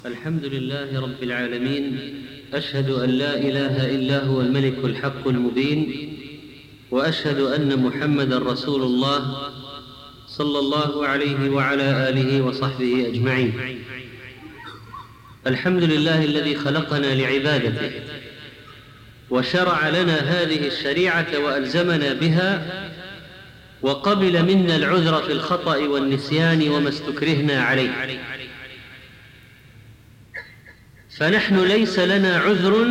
الحمد لله رب العالمين، أشهد أن لا إله إلا هو الملك الحق المبين، وأشهد أن محمدًا رسول الله صلى الله عليه وعلى آله وصحبه أجمعين. الحمد لله الذي خلقنا لعبادته وشرع لنا هذه الشريعة وألزمنا بها، وقبل منا العذر في الخطأ والنسيان وما استكرهنا عليه، فنحن ليس لنا عذر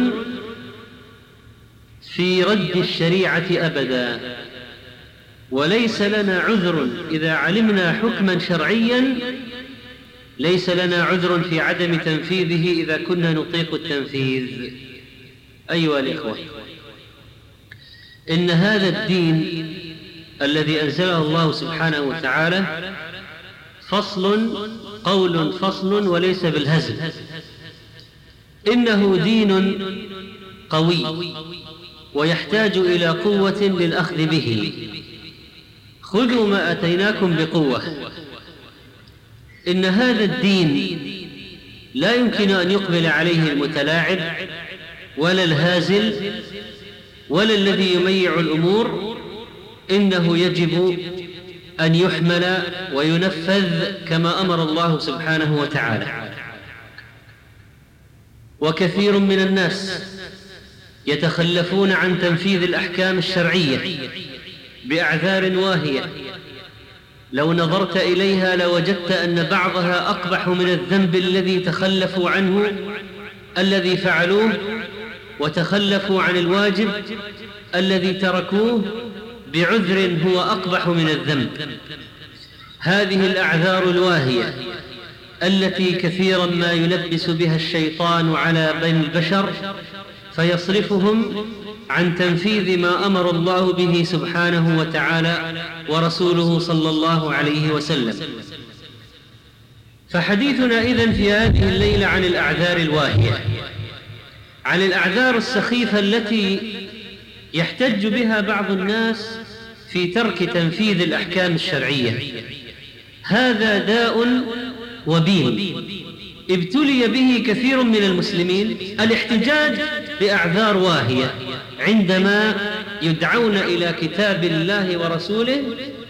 في رد الشريعة أبدا، وليس لنا عذر إذا علمنا حكما شرعيا، ليس لنا عذر في عدم تنفيذه إذا كنا نطيق التنفيذ. أيها الإخوة، إن هذا الدين الذي أنزله الله سبحانه وتعالى فصل، قول فصل وليس بالهزل. إنه دين قوي ويحتاج إلى قوة للأخذ به. خذوا ما أتيناكم بقوة. إن هذا الدين لا يمكن أن يقبل عليه المتلاعب ولا الهازل ولا الذي يميع الأمور. إنه يجب أن يحمل وينفذ كما أمر الله سبحانه وتعالى. وكثير من الناس يتخلفون عن تنفيذ الأحكام الشرعية بأعذار واهية، لو نظرت إليها لوجدت أن بعضها أقبح من الذنب الذي تخلفوا عنه، الذي فعلوه، وتخلفوا عن الواجب الذي تركوه بعذر هو أقبح من الذنب. هذه الأعذار الواهية التي كثيرا ما يلبس بها الشيطان على بني البشر فيصرفهم عن تنفيذ ما أمر الله به سبحانه وتعالى ورسوله صلى الله عليه وسلم. فحديثنا إذن في هذه الليلة عن الأعذار الواهية، عن الأعذار السخيفة التي يحتج بها بعض الناس في ترك تنفيذ الأحكام الشرعية. هذا داء وبيل ابتلي به كثير من المسلمين، الاحتجاج بأعذار واهية عندما يدعون إلى كتاب الله ورسوله،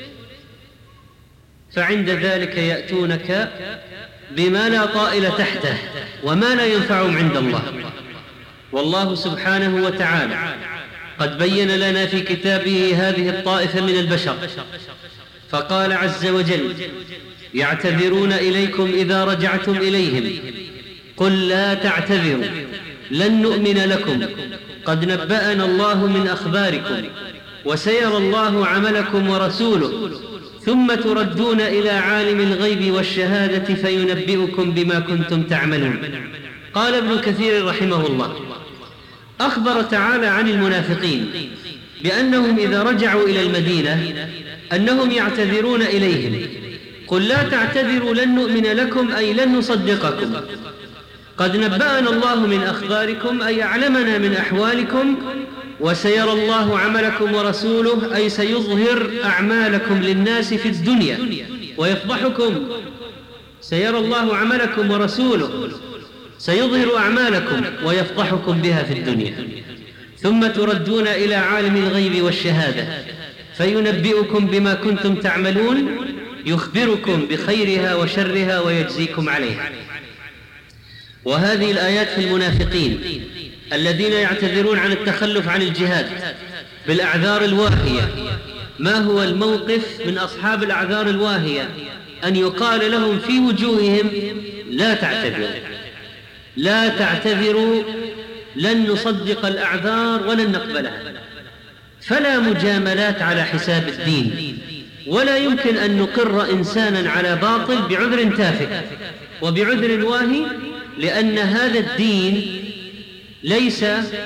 فعند ذلك يأتونك بما لا طائل تحته وما لا ينفعهم عند الله. والله سبحانه وتعالى قد بين لنا في كتابه هذه الطائفة من البشر، فقال عز وجل: يعتذرون إليكم إذا رجعتم إليهم قل لا تعتذروا لن نؤمن لكم قد نبأنا الله من أخباركم وسيرى الله عملكم ورسوله ثم تردون إلى عالم الغيب والشهادة فينبئكم بما كنتم تعملون. قال ابن كثير رحمه الله: أخبر تعالى عن المنافقين بأنهم إذا رجعوا إلى المدينة أنهم يعتذرون إليهم: قل لا تعتذروا لن نؤمن لكم أي لن نصدقكم، قد نبأنا الله من أخباركم أي أعلمنا من أحوالكم، وسيرى الله عملكم ورسوله أي سيظهر أعمالكم للناس في الدنيا ويفضحكم. سيرى الله عملكم ورسوله سيظهر أعمالكم ويفضحكم بها في الدنيا، ثم تردون إلى عالم الغيب والشهادة فينبئكم بما كنتم تعملون، يخبركم بخيرها وشرها ويجزيكم عليها. وهذه الآيات في المنافقين الذين يعتذرون عن التخلف عن الجهاد بالأعذار الواهية. ما هو الموقف من أصحاب الأعذار الواهية؟ أن يقال لهم في وجوههم: لا تعتذروا، لا تعتذروا، لن نصدق الأعذار ولن نقبلها. فلا مجاملات على حساب الدين، ولا يمكن أن نقر إنسانا على باطل بعذر تافه وبعذر واهي، لأن هذا الدين ليس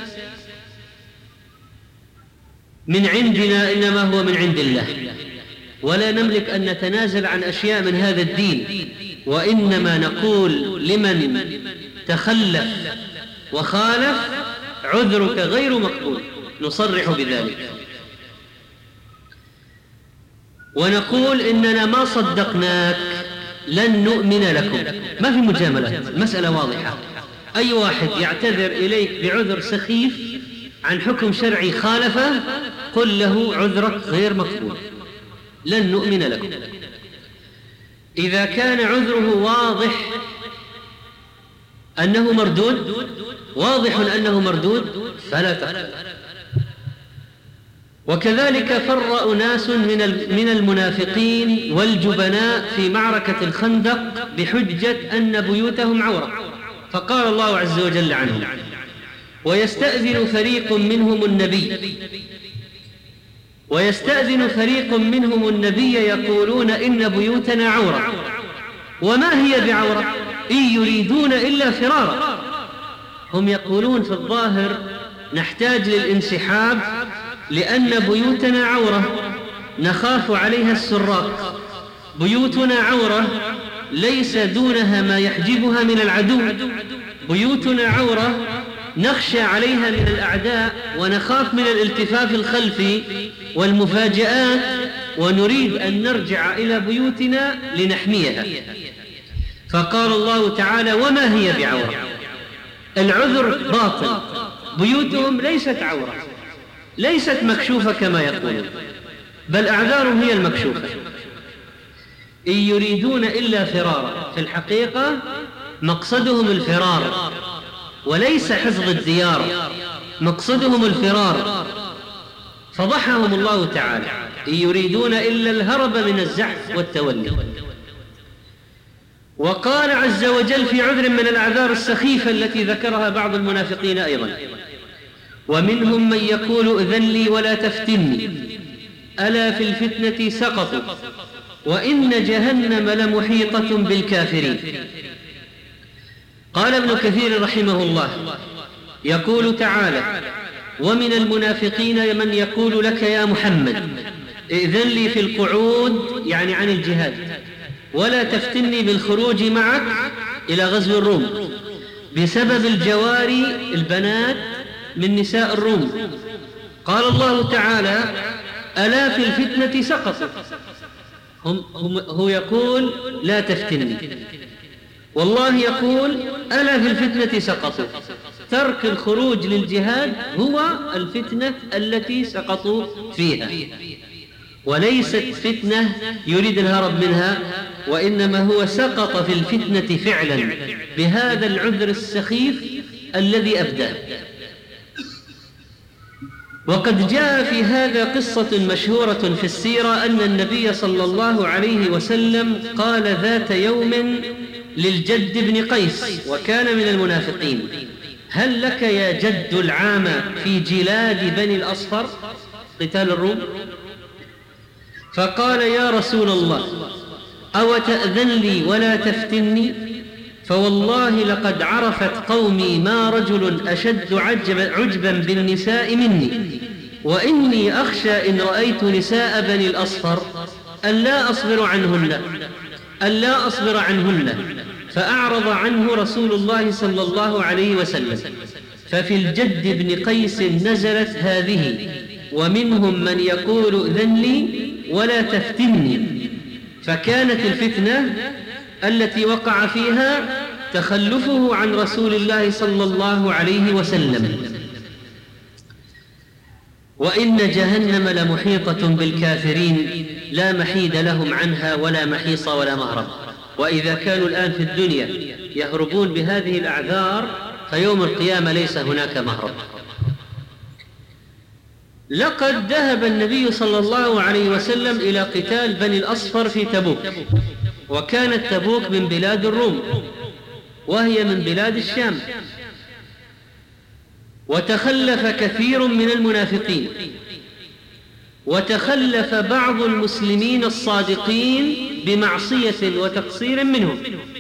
من عندنا إنما هو من عند الله، ولا نملك أن نتنازل عن أشياء من هذا الدين، وإنما نقول لمن تخلف وخالف: عذرك غير مقبول، نصرح بذلك، ونقول إننا ما صدقناك لن نؤمن لكم. ما في مجاملات، مسألة واضحة. أي واحد يعتذر إليك بعذر سخيف عن حكم شرعي خالفه قل له عذرك غير مقبول، لن نؤمن لكم. إذا كان عذره واضح أنه مردود، واضح أنه مردود، فلا تقبل. وكذلك فر أناس من المنافقين والجبناء في معركة الخندق بحجة أن بيوتهم عورة، فقال الله عز وجل عنهم: ويستأذن فريق منهم النبي يقولون إن بيوتنا عورة وما هي بعورة إن يريدون إلا فرارا. هم يقولون في الظاهر نحتاج للانسحاب لأن بيوتنا عورة نخاف عليها السراق، بيوتنا عورة ليس دونها ما يحجبها من العدو، بيوتنا عورة نخشى عليها من الأعداء ونخاف من الالتفاف الخلفي والمفاجآت، ونريد أن نرجع إلى بيوتنا لنحميها. فقال الله تعالى: وما هي بعورة. العذر باطل، بيوتهم ليست عورة، ليست مكشوفة كما يقولون، بل أعذارهم هي المكشوفة. إن يريدون إلا فرارا، في الحقيقة مقصدهم الفرار وليس حفظ الديار، مقصدهم الفرار. فضحهم الله تعالى: إن يريدون إلا الهرب من الزحف والتولي. وقال عز وجل في عذر من الأعذار السخيفة التي ذكرها بعض المنافقين أيضا: ومنهم من يقول ائذن لي ولا تفتني ألا في الفتنة سقطوا وإن جهنم لمحيطة بالكافرين. قال ابن كثير رحمه الله: يقول تعالى: ومن المنافقين من يقول لك يا محمد ائذن لي في القعود، يعني عن الجهاد، ولا تفتني بالخروج معك إلى غزو الروم، بسبب الجواري البنات من نساء الروم. قال الله تعالى: ألا في الفتنة سقطوا. هو يقول لا تفتني، والله يقول ألا في الفتنة سقطوا. ترك الخروج للجهاد هو الفتنة التي سقطوا فيها، وليست فتنة يريد الهرب منها، وإنما هو سقط في الفتنة فعلا بهذا العذر السخيف الذي أبداه. وقد جاء في هذا قصة مشهورة في السيرة أن النبي صلى الله عليه وسلم قال ذات يوم للجد بن قيس، وكان من المنافقين: هل لك يا جد العام في جلاد بني الأصفر، قتال الروم؟ فقال: يا رسول الله، أو تأذن لي ولا تفتني؟ فوالله لقد عرفت قومي ما رجل أشد عجبا بالنساء مني، وإني أخشى إن رأيت نساء بني الأصفر أن لا أصبر عنهن. فأعرض عنه رسول الله صلى الله عليه وسلم. ففي الجد بن قيس نزلت هذه: ومنهم من يقول ائذن لي ولا تفتني. فكانت الفتنة التي وقع فيها تخلفه عن رسول الله صلى الله عليه وسلم. وإن جهنم لمحيطة بالكافرين لا محيد لهم عنها ولا محيص ولا مهرب. وإذا كانوا الآن في الدنيا يهربون بهذه الأعذار، فيوم القيامة ليس هناك مهرب. لقد ذهب النبي صلى الله عليه وسلم إلى قتال بني الأصفر في تبوك، وكانت تبوك من بلاد الروم وهي من بلاد الشام، وتخلف كثير من المنافقين، وتخلف بعض المسلمين الصادقين بمعصية وتقصير منهم.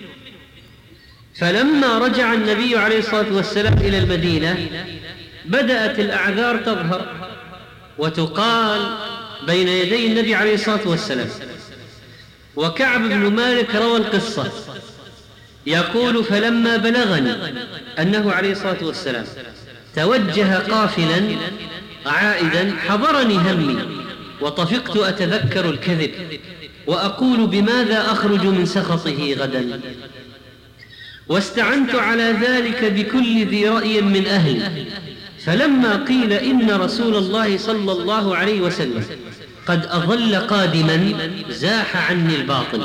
فلما رجع النبي عليه الصلاة والسلام إلى المدينة بدأت الأعذار تظهر وتقال بين يدي النبي عليه الصلاة والسلام. وكعب بن مالك روى القصة يقول: فلما بلغني أنه عليه الصلاة والسلام توجه قافلا عائدا حضرني همي وطفقت أتذكر الكذب، وأقول بماذا أخرج من سخطه غدا؟ واستعنت على ذلك بكل ذي رأي من أهلي. فلما قيل إن رسول الله صلى الله عليه وسلم قد أظل قادما زاح عني الباطل،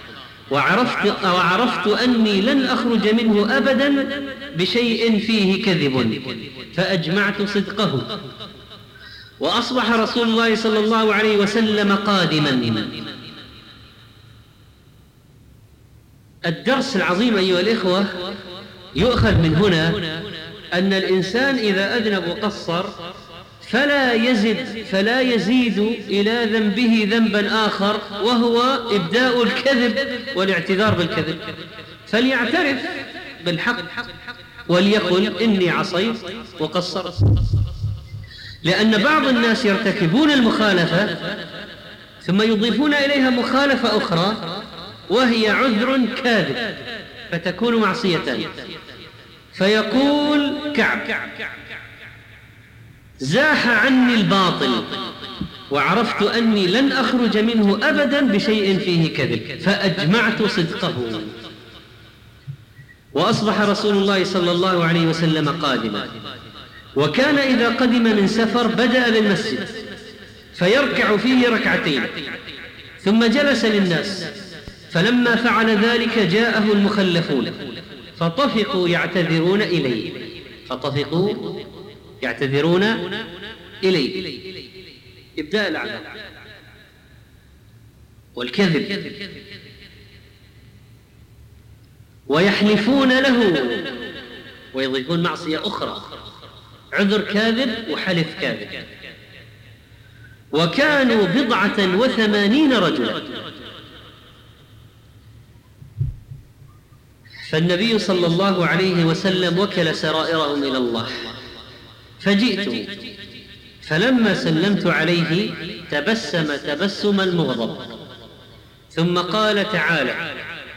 وعرفت أني لن أخرج منه أبدا بشيء فيه كذب، فأجمعت صدقه. وأصبح رسول الله صلى الله عليه وسلم قادما. الدرس العظيم أيها الإخوة يؤخذ من هنا أن الإنسان إذا أذنب وقصر فلا يزيد إلى ذنبه ذنبا آخر، وهو إبداء الكذب والاعتذار بالكذب، فليعترف بالحق وليقل إني عصيت وقصرت. لأن بعض الناس يرتكبون المخالفة ثم يضيفون إليها مخالفة أخرى وهي عذر كاذب فتكون معصية. فيقول كعب: زاح عني الباطل وعرفت أني لن أخرج منه أبدا بشيء فيه كذب، فأجمعت صدقه. وأصبح رسول الله صلى الله عليه وسلم قادما، وكان إذا قدم من سفر بدأ بالمسجد فيركع فيه ركعتين ثم جلس للناس. فلما فعل ذلك جاءه المخلفون فطفقوا يعتذرون إليه. إبداء الأعذار والكذب، ويحلفون له ويضيفون معصية أخرى، عذر كاذب وحلف كاذب. وكانوا 89 رجلا. فالنبي صلى الله عليه وسلم وكل سرائرهم إلى الله، فجئت فلما سلمت عليه تبسم تبسم المغضب، ثم قال: تعالى.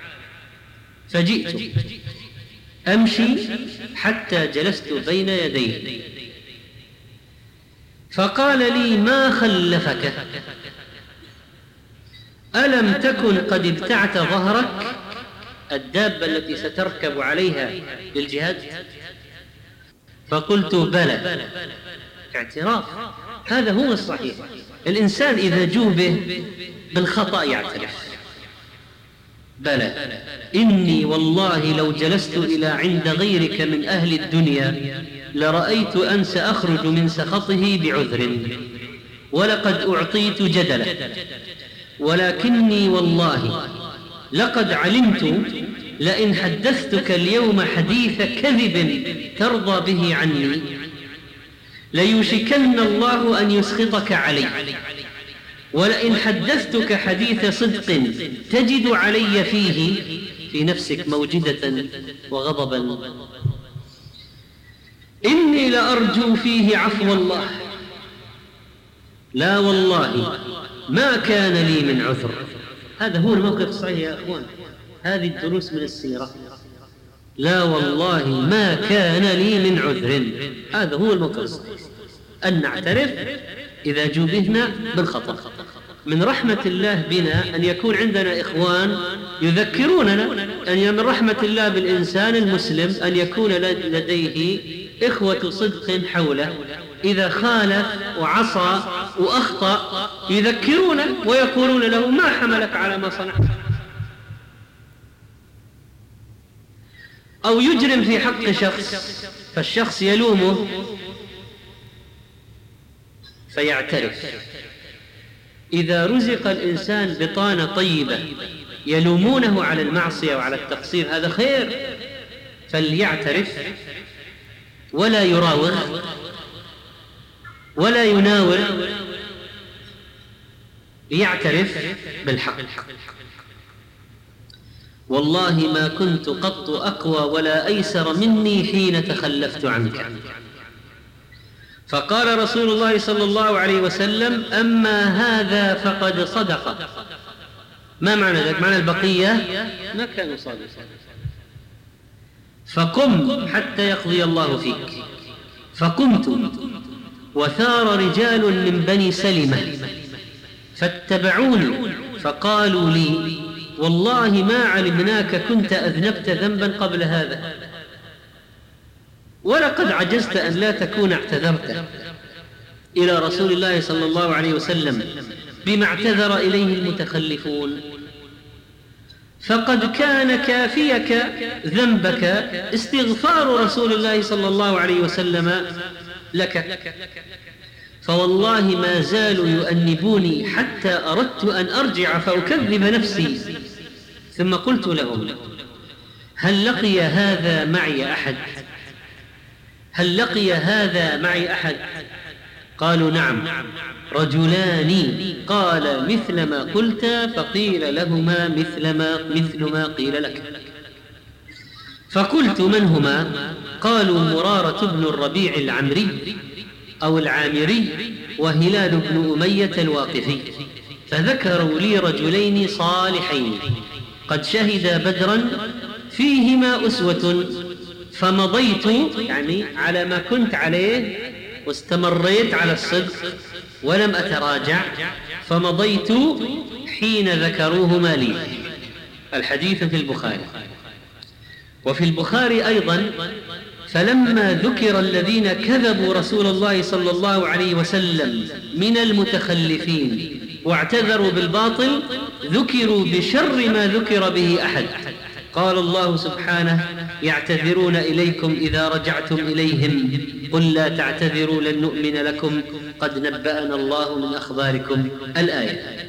فجئت أمشي حتى جلست بين يديه، فقال لي: ما خلفك؟ ألم تكن قد ابتعت ظهرك، الدابة التي ستركب عليها للجهاد؟ فقلت: بلى. اعتراف، هذا هو الصحيح. الإنسان إذا جوبه بالخطأ يعترف: بلى، إني والله لو جلست إلى عند غيرك من أهل الدنيا لرأيت أن سأخرج من سخطه بعذر، ولقد أعطيت جدلا، ولكني والله لقد علمت لئن حدثتك اليوم حديث كذب ترضى به عني ليوشكن الله أن يسخطك علي، ولئن حدثتك حديث صدق تجد علي فيه في نفسك موجدة وغضبا، إني لأرجو فيه عفو الله، لا والله ما كان لي من عذر. هذا هو الموقف الصحيح يا أخوان، هذه الدروس من السيرة. لا والله ما كان لي من عذر، هذا هو الموقف الصحيح، أن نعترف إذا جوبهنا بالخطأ. من رحمة الله بنا أن يكون عندنا إخوان يذكروننا، أن من رحمة الله بالإنسان المسلم أن يكون لديه إخوة صدق حوله، إذا خالف وعصى وأخطأ يذكرونه ويقولون له: ما حملك على ما صنعت؟ أو يجرم في حق شخص فالشخص يلومه فيعترف. إذا رزق الإنسان بطانة طيبة يلومونه على المعصية وعلى التقصير هذا خير، فليعترف ولا يراوغ ولا يناول، ليعترف بالحق. والله ما كنت قط أقوى ولا أيسر مني حين تخلفت عنك. فقال رسول الله صلى الله عليه وسلم: أما هذا فقد صدق. ما معنى ذلك؟ معنى البقية ما كانوا صادقين. فقم حتى يقضي الله فيك. فقمت وثار رجال من بني سلمة فاتبعوني فقالوا لي والله ما علمناك كنت أذنبت ذنبا قبل هذا، ولقد عجزت أن لا تكون اعتذرت إلى رسول الله صلى الله عليه وسلم بما اعتذر إليه المتخلفون، فقد كان كافيك ذنبك استغفار رسول الله صلى الله عليه وسلم لك، فوالله ما زالوا يؤنبوني حتى أردت أن أرجع فأكذب نفسي، ثم قلت لهم هل لقي هذا معي أحد؟ هل لقي هذا معي أحد؟ قالوا نعم، رجلان قال مثل ما قلت، فقيل لهما مثل ما قيل لك. فقلت من هما؟ قالوا مرارة بن الربيع العمري أو العامري وهلال بن أمية الواقفي. فذكروا لي رجلين صالحين قد شهدا بدرا فيهما أسوة، فمضيت يعني على ما كنت عليه واستمريت على الصدق ولم أتراجع، فمضيت حين ذكروهما لي. الحديث في البخاري. وفي البخاري أيضا فلما ذكر الذين كذبوا رسول الله صلى الله عليه وسلم من المتخلفين واعتذروا بالباطل ذكروا بشر ما ذكر به أحد. قال الله سبحانه يعتذرون إليكم إذا رجعتم إليهم قل لا تعتذروا لن نؤمن لكم قد نبأنا الله من أخباركم، الآية.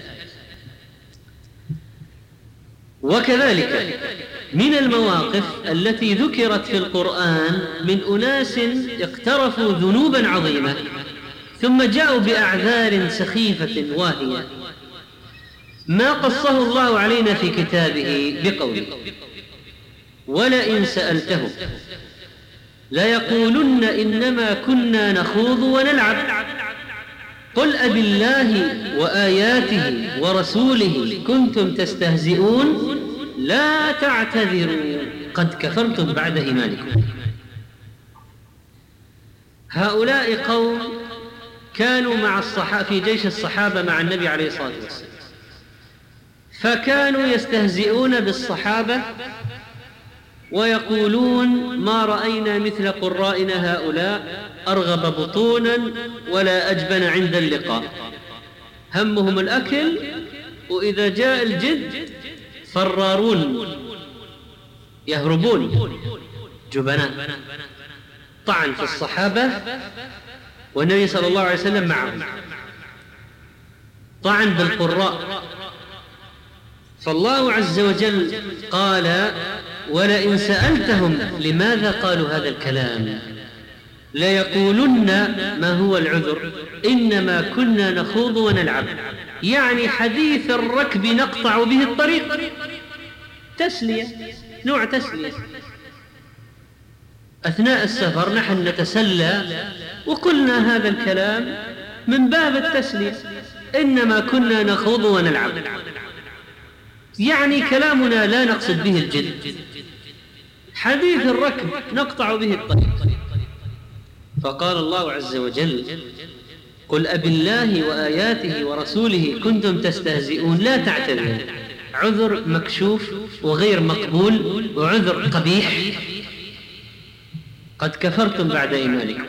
وكذلك من المواقف التي ذكرت في القرآن من أناس اقترفوا ذنوبا عظيمة ثم جاءوا بأعذار سخيفة واهية ما قصه الله علينا في كتابه بقوله ولئن سألتهم ليقولن إنما كنا نخوض ونلعب قل أبالله وآياته ورسوله كنتم تستهزئون لا تعتذروا قد كفرتم بعد إيمانكم. هؤلاء قوم كانوا مع الصحابة في جيش الصحابة مع النبي عليه الصلاة والسلام، فكانوا يستهزئون بالصحابة ويقولون ما رأينا مثل قرائنا هؤلاء أرغب بطونا ولا أجبن عند اللقاء، همهم الأكل وإذا جاء الجد فرارون يهربون جبناء. طعن في الصحابة والنبي صلى الله عليه وسلم معهم، طعن بالقراء. فالله عز وجل قال ولئن سألتهم لماذا قالوا هذا الكلام ليقولن ما هو العذر إنما كنا نخوض ونلعب، يعني حديث الركب نقطع به الطريق، تسلية، نوع تسلية. أثناء السفر نحن نتسلى وقلنا هذا الكلام من باب التسلية، إنما كنا نخوض ونلعب، يعني كلامنا لا نقصد به الجد، حديث الركب نقطع به الطريق. فقال الله عز وجل قل أبالله وآياته ورسوله كنتم تستهزئون لا تعتذروا، عذر مكشوف وغير مقبول وعذر قبيح، قد كفرتم بعد إيمانكم.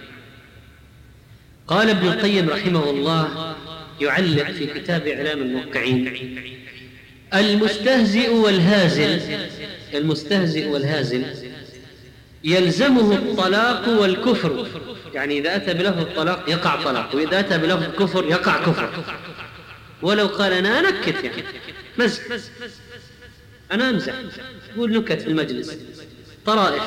قال ابن القيم رحمه الله يعلق في كتاب إعلام الموقعين المستهزئ والهازل يلزمه الطلاق والكفر، يعني إذا أتى بلفظ الطلاق يقع طلاق، وإذا أتى بلفظ الكفر يقع كفر. ولو قال أنا أنكت يعني مزح، أنا أمزح، أقول نكت في المجلس، طرائف.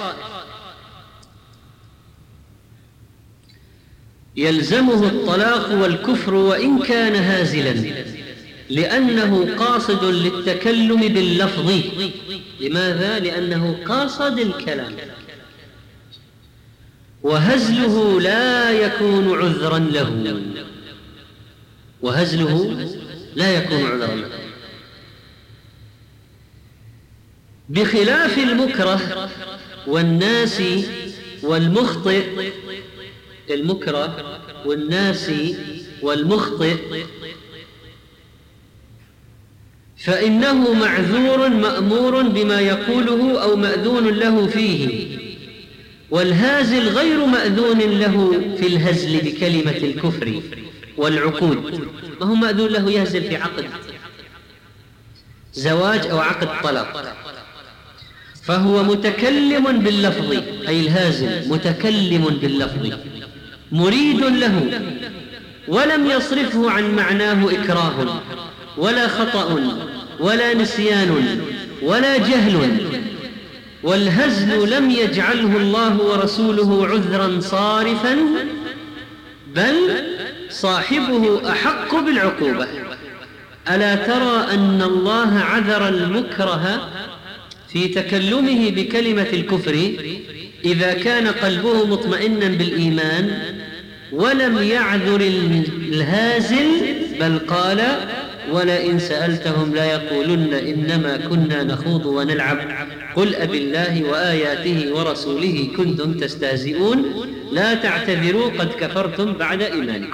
يلزمه الطلاق والكفر وإن كان هازلا لأنه قاصد للتكلم باللفظ. لماذا؟ لأنه قاصد الكلام، وهزله لا يكون عذرا له، وهزله لا يكون عذرا له، بخلاف المكره والناس والمخطئ. المكره والناس والمخطئ فإنه معذور مأمور بما يقوله أو مأذون له فيه، والهازل غير مأذون له في الهزل بكلمة الكفر والعقود. ما هو مأذون له يهزل في عقد زواج أو عقد طلاق، فهو متكلم باللفظ، أي الهازل متكلم باللفظ مريد له، ولم يصرفه عن معناه إكراه ولا خطأ ولا نسيان ولا جهل، والهزل لم يجعله الله ورسوله عذرا صارفا، بل صاحبه أحق بالعقوبة. ألا ترى أن الله عذر المكره في تكلمه بكلمة الكفر إذا كان قلبه مطمئنا بالإيمان، ولم يعذر الهازل، بل قال: ولئن سألتهم ليقولن إنما كنا نخوض ونلعب قل أبالله وآياته ورسوله كنتم تستهزئون لا تعتذروا قد كفرتم بعد إيمانكم.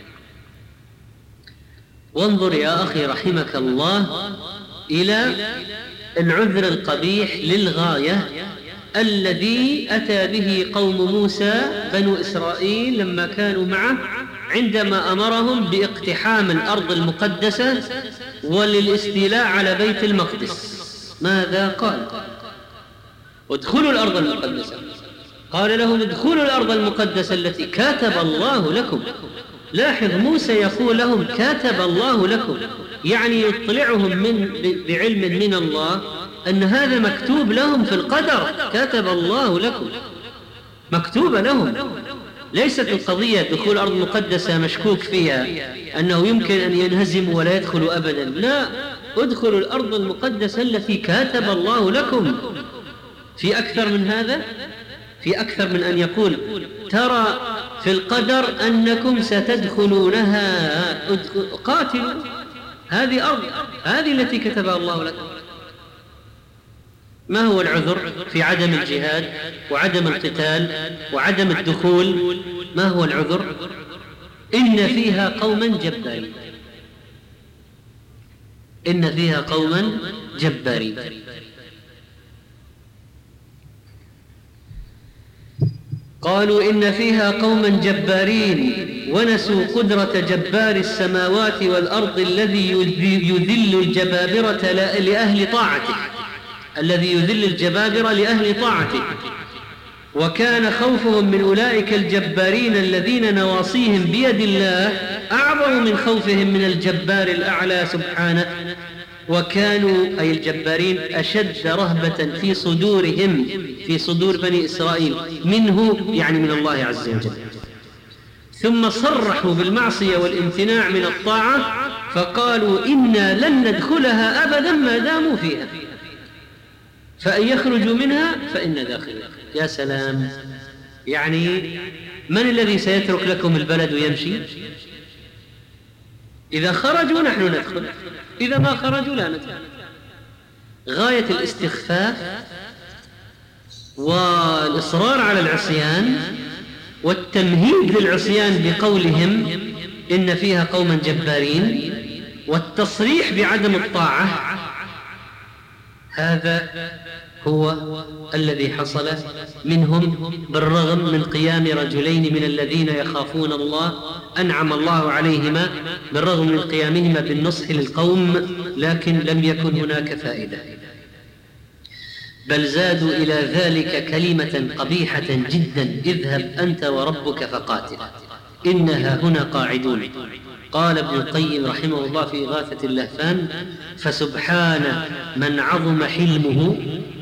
وانظر يا أخي رحمك الله إلى العذر القبيح للغاية الذي أتى به قوم موسى بنو إسرائيل لما كانوا معه، عندما أمرهم باقتحام الأرض المقدسة وللاستيلاء على بيت المقدس. ماذا قال؟ ادخلوا الأرض المقدسة. قال لهم: ادخلوا الأرض المقدسة التي كاتب الله لكم. لاحظ، موسى يقول لهم كاتب الله لكم، يعني يطلعهم بعلم من الله أن هذا مكتوب لهم في القدر، كاتب الله لكم، مكتوبة لهم. ليست القضية دخول الأرض المقدسة مشكوك فيها أنه يمكن أن ينهزموا ولا يدخلوا أبدا، لا، ادخلوا الأرض المقدسة التي كاتب الله لكم. في أكثر من هذا؟ في أكثر من أن يقول ترى في القدر أنكم ستدخلونها، قاتلوا، هذه أرض، هذه التي كتبها الله لكم. ما هو العذر في عدم الجهاد وعدم القتال وعدم الدخول؟ ما هو العذر؟ إن فيها قوما جبارين، إن فيها قوما جبارين. قالوا إن فيها قوما جبارين ونسوا قدرة جبار السماوات والأرض الذي يذل الجبابرة لأهل طاعته، الذي يذل الجبابرة لأهل طاعته. وكان خوفهم من أولئك الجبارين الذين نواصيهم بيد الله أعظم من خوفهم من الجبار الأعلى سبحانه. وكانوا أي الجبارين أشد رهبة في صدورهم، في صدور بني إسرائيل، منه يعني من الله عز وجل. ثم صرحوا بالمعصية والامتناع من الطاعة، فقالوا إنا لن ندخلها أبدا ما داموا فيها، فإن يخرجوا منها فإن داخلها. يا سلام، يعني من الذي سيترك لكم البلد ويمشي؟ إذا خرجوا نحن ندخل، إذا ما خرجوا لا ندخل. غاية الاستخفاف والإصرار على العصيان والتمهيد للعصيان بقولهم إن فيها قوما جبارين، والتصريح بعدم الطاعة، هذا هو الذي حصل منهم، بالرغم من قيام رجلين من الذين يخافون الله أنعم الله عليهما، بالرغم من قيامهما بالنصح للقوم، لكن لم يكن هناك فائدة، بل زادوا إلى ذلك كلمة قبيحة جدا: اذهب أنت وربك فقاتل إنها هنا قاعدون. قال ابن القيم رحمه الله في إغاثة اللهفان: فسبحان من عظم حلمه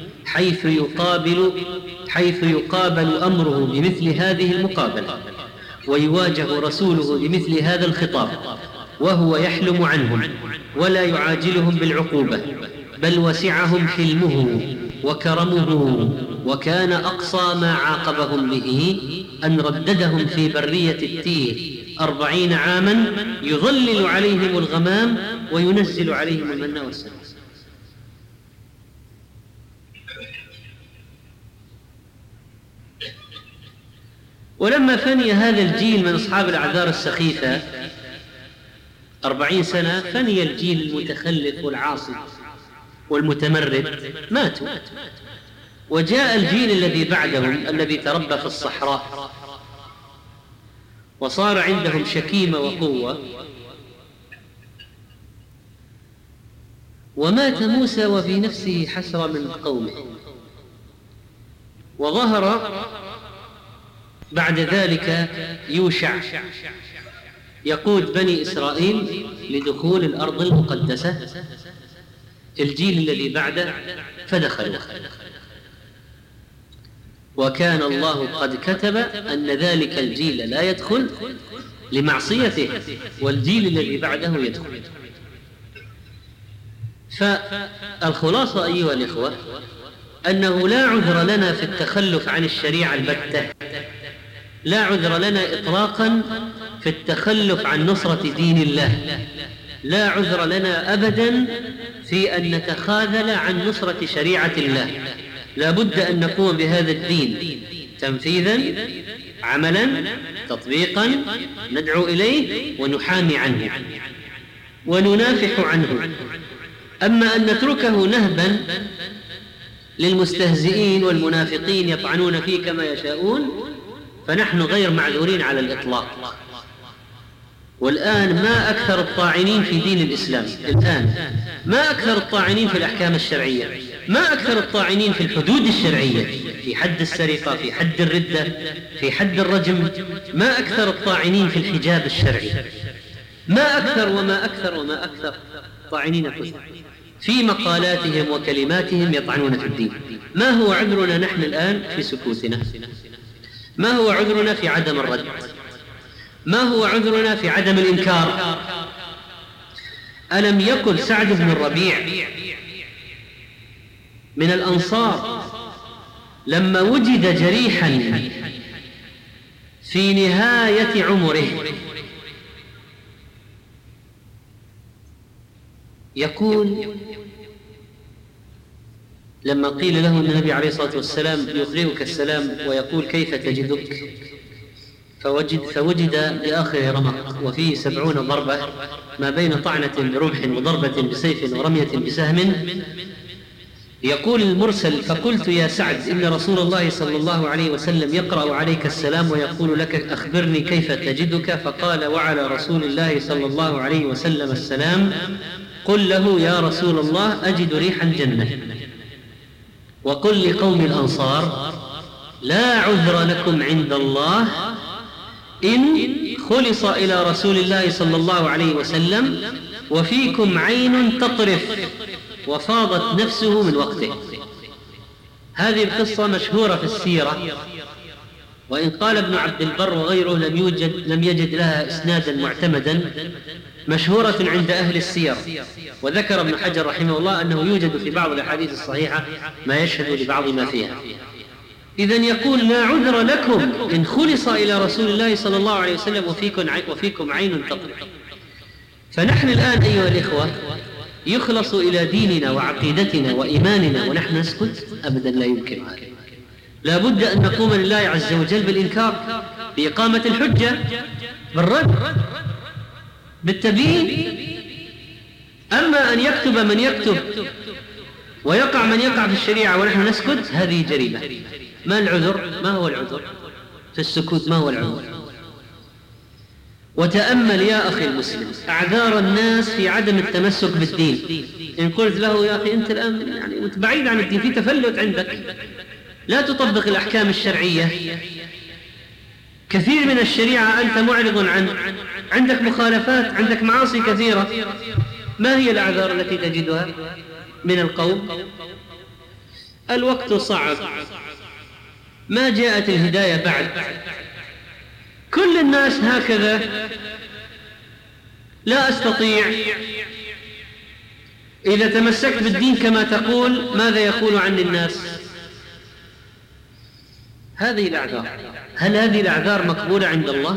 حيث يقابل أمره بمثل هذه المقابلة، ويواجه رسوله بمثل هذا الخطاب، وهو يحلم عنهم ولا يعاجلهم بالعقوبة، بل وسعهم حلمه وكرمه، وكان أقصى ما عاقبهم به أن رددهم في برية التيه 40 عاما، يظلل عليهم الغمام وينزل عليهم المن والسلوى. ولما فني هذا الجيل من أصحاب الأعذار السخيفة، 40 سنة فني الجيل المتخلف والعاصي والمتمرد، ماتوا، وجاء الجيل الذي بعدهم الذي تربى في الصحراء وصار عندهم شكيمة وقوة. ومات موسى وفي نفسه حسرة من قومه، وظهر بعد ذلك يوشع يقود بني إسرائيل لدخول الأرض المقدسة، الجيل الذي بعده فدخلوا، وكان الله قد كتب أن ذلك الجيل لا يدخل لمعصيته، والجيل الذي بعده يدخل. فالخلاصة أيها الإخوة أنه لا عذر لنا في التخلف عن الشريعة البتة، لا عذر لنا إطلاقا في التخلف عن نصرة دين الله، لا عذر لنا أبدا في أن نتخاذل عن نصرة شريعة الله. لا بد أن نقوم بهذا الدين تنفيذا، عملا، تطبيقا، ندعو إليه ونحامي عنه وننافح عنه. أما أن نتركه نهبا للمستهزئين والمنافقين يطعنون فيه كما يشاءون فنحن غير معذورين على الإطلاق. والآن ما أكثر الطاعنين في دين الإسلام، الآن ما أكثر الطاعنين في الأحكام الشرعية، ما أكثر الطاعنين في الحدود الشرعية، في حد السرقة، في حد الردة، في حد الرجم، ما أكثر الطاعنين في الحجاب الشرعي، ما أكثر وما أكثر وما أكثر الطاعنين في مقالاتهم وكلماتهم يطعنون في الدين. ما هو عذرنا نحن الآن في سكوتنا؟ ما هو عذرنا في عدم الرد؟ ما هو عذرنا في عدم الإنكار؟ ألم يقل سعد بن الربيع من الأنصار لما وجد جريحا في نهاية عمره يقول لما قيل له النبي عليه الصلاة والسلام يقرئك السلام ويقول كيف تجدك، فوجد بآخر رمق وفيه 70 ضربة ما بين طعنة برمح وضربة بسيف ورمية بسهم. يقول المرسل فقلت يا سعد إن رسول الله صلى الله عليه وسلم يقرأ عليك السلام ويقول لك أخبرني كيف تجدك، فقال وعلى رسول الله صلى الله عليه وسلم السلام، قل له يا رسول الله أجد ريح الجنة، وقل لقوم الأنصار لا عذر لكم عند الله إن خلص إلى رسول الله صلى الله عليه وسلم وفيكم عين تطرف وفاضت نفسه من وقته. هذه القصة مشهورة في السيرة، وإن قال ابن عبد البر وغيره لم يجد لها إسنادا معتمدا، مشهورة عند أهل السير. وذكر ابن حجر رحمه الله أنه يوجد في بعض الأحاديث الصحيحة ما يشهد لبعض ما فيها. إذن يقول لا عذر لكم إن خلص إلى رسول الله صلى الله عليه وسلم وفيكم عين تطرف. فنحن الآن أيها الإخوة يخلص إلى ديننا وعقيدتنا وإيماننا ونحن نسكت؟ أبدا لا يمكن هذا. لا بد أن نقوم لله عز وجل بالإنكار، بإقامة الحجة، بالرد، بالتبيين. أما أن يكتب من يكتب ويقع من يقع في الشريعة ونحن نسكت، هذه جريمة. ما العذر؟ ما هو العذر في السكوت؟ ما هو العذر؟ وتأمل يا أخي المسلم أعذار الناس في عدم التمسك بالدين. إن قلت له يا أخي أنت الآن يعني بعيد عن الدين، في تفلت عندك، لا تطبق الأحكام الشرعية، كثير من الشريعة أنت معرض عنه، عندك مخالفات، عندك معاصي كثيرة، ما هي الأعذار التي تجدها من القوم؟ الوقت صعب، ما جاءت الهداية بعد، كل الناس هكذا، لا أستطيع. إذا تمسكت بالدين كما تقول ماذا يقول عن الناس؟ هذه الأعذار. هل هذه الأعذار مقبولة عند الله؟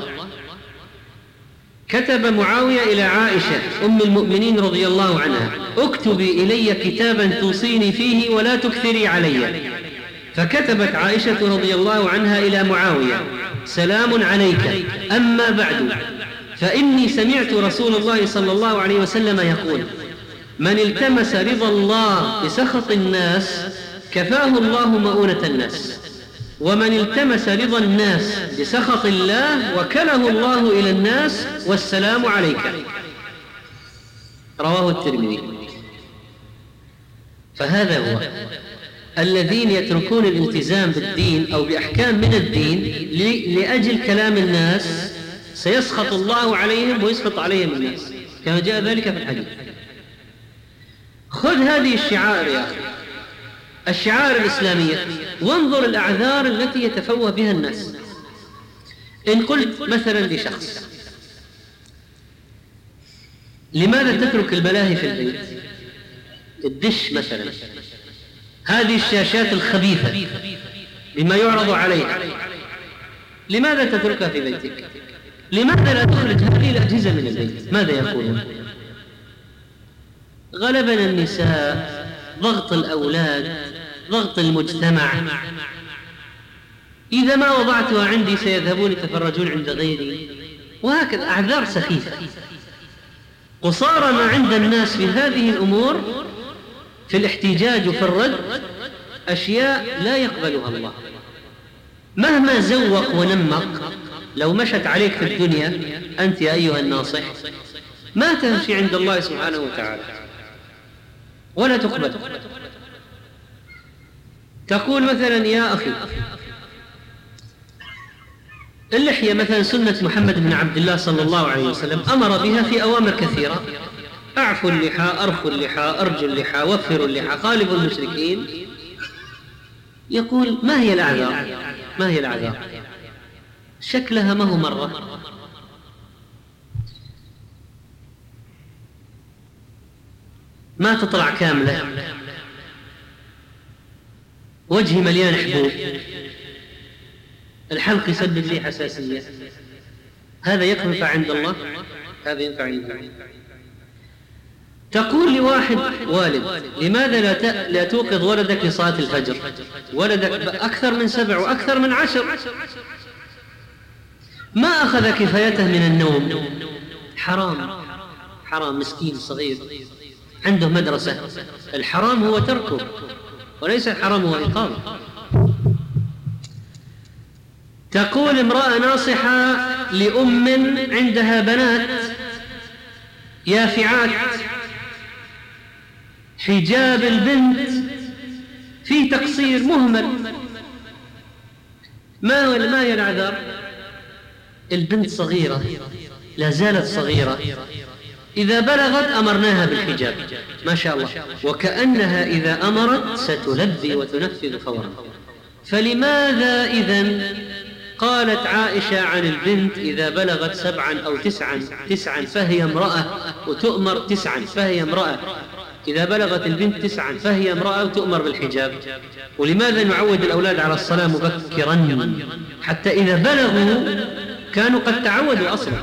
كتب معاوية إلى عائشة أم المؤمنين رضي الله عنها اكتبي إلي كتابا توصيني فيه ولا تكثري علي. فكتبت عائشة رضي الله عنها إلى معاوية سلام عليك، أما بعد فإني سمعت رسول الله صلى الله عليه وسلم يقول: من التمس رضا الله بسخط الناس كفاه الله مؤونة الناس، ومن التمس رضا الناس بسخط الله وكله الله إلى الناس والسلام عليك. رواه الترمذي. فهذا هو الذين يتركون الالتزام بالدين أو بأحكام من الدين لأجل كلام الناس سيسخط الله عليهم ويسخط عليهم الناس، كما جاء ذلك في الحديث. خذ هذه الشعائر يا أخي، الشعائر الإسلامية، وانظر الأعذار التي يتفوه بها الناس. إن قلت مثلا لشخص: لماذا تترك الملاهي في البيت؟ الدش مثلا، هذه الشاشات الخبيثة بما يعرض عليها، لماذا تتركها في بيتك؟ لماذا لا تخرج هذه الأجهزة من البيت؟ ماذا يقولون؟ غلبنا النساء، ضغط الأولاد، ضغط المجتمع، إذا ما وضعتها عندي سيذهبون يتفرجون عند غيري، وهكذا أعذار سخيفة. قصارى ما عند الناس في هذه الأمور، في الاحتجاج وفي الرد، أشياء لا يقبلها الله. مهما زوق ونمق، لو مشت عليك في الدنيا أنت يا أيها الناصح ما تمشي عند الله سبحانه وتعالى ولا تقبل. تقول مثلا: يا أخي، اللحية مثلا سنة محمد بن عبد الله صلى الله عليه وسلم أمر بها في أوامر كثيرة: أعفوا اللحى، أرخوا اللحى، أرجوا اللحى، وفروا اللحى، خالفوا المشركين. يقول: ما هي الأعذار؟ ما هي الأعذار؟ شكلها ما هو مرة، ما تطلع كاملة، وجهي مليان حبوب، الحلق يسبب لي حساسية. هذا ينفع عند الله؟ هذا ينفع عند الله؟ تقول لواحد والد: لماذا لا توقظ ولدك لصلاة الفجر؟ ولدك أكثر من 7 وأكثر من 10، ما أخذ كفايته من النوم. حرام، حرام، مسكين صغير عنده مدرسة. الحرام هو تركه، وليس الحرام هو إقامة. تقول امرأة ناصحة لأم عندها بنات يافعات: حجاب البنت فيه تقصير مهمل. ما هي الأعذار؟ البنت صغيرة، لا زالت صغيرة، إذا بلغت أمرناها بالحجاب ما شاء الله، وكأنها إذا أمرت ستلبي وتنفذ فورا. فلماذا إذن قالت عائشة عن البنت إذا بلغت 7 أو 9 فهي امرأة وتؤمر 9 فهي امرأة، إذا بلغت البنت 9 فهي امرأة وتؤمر بالحجاب؟ ولماذا نعود الأولاد على الصلاة مبكرا حتى إذا بلغوا كانوا قد تعودوا أصلا؟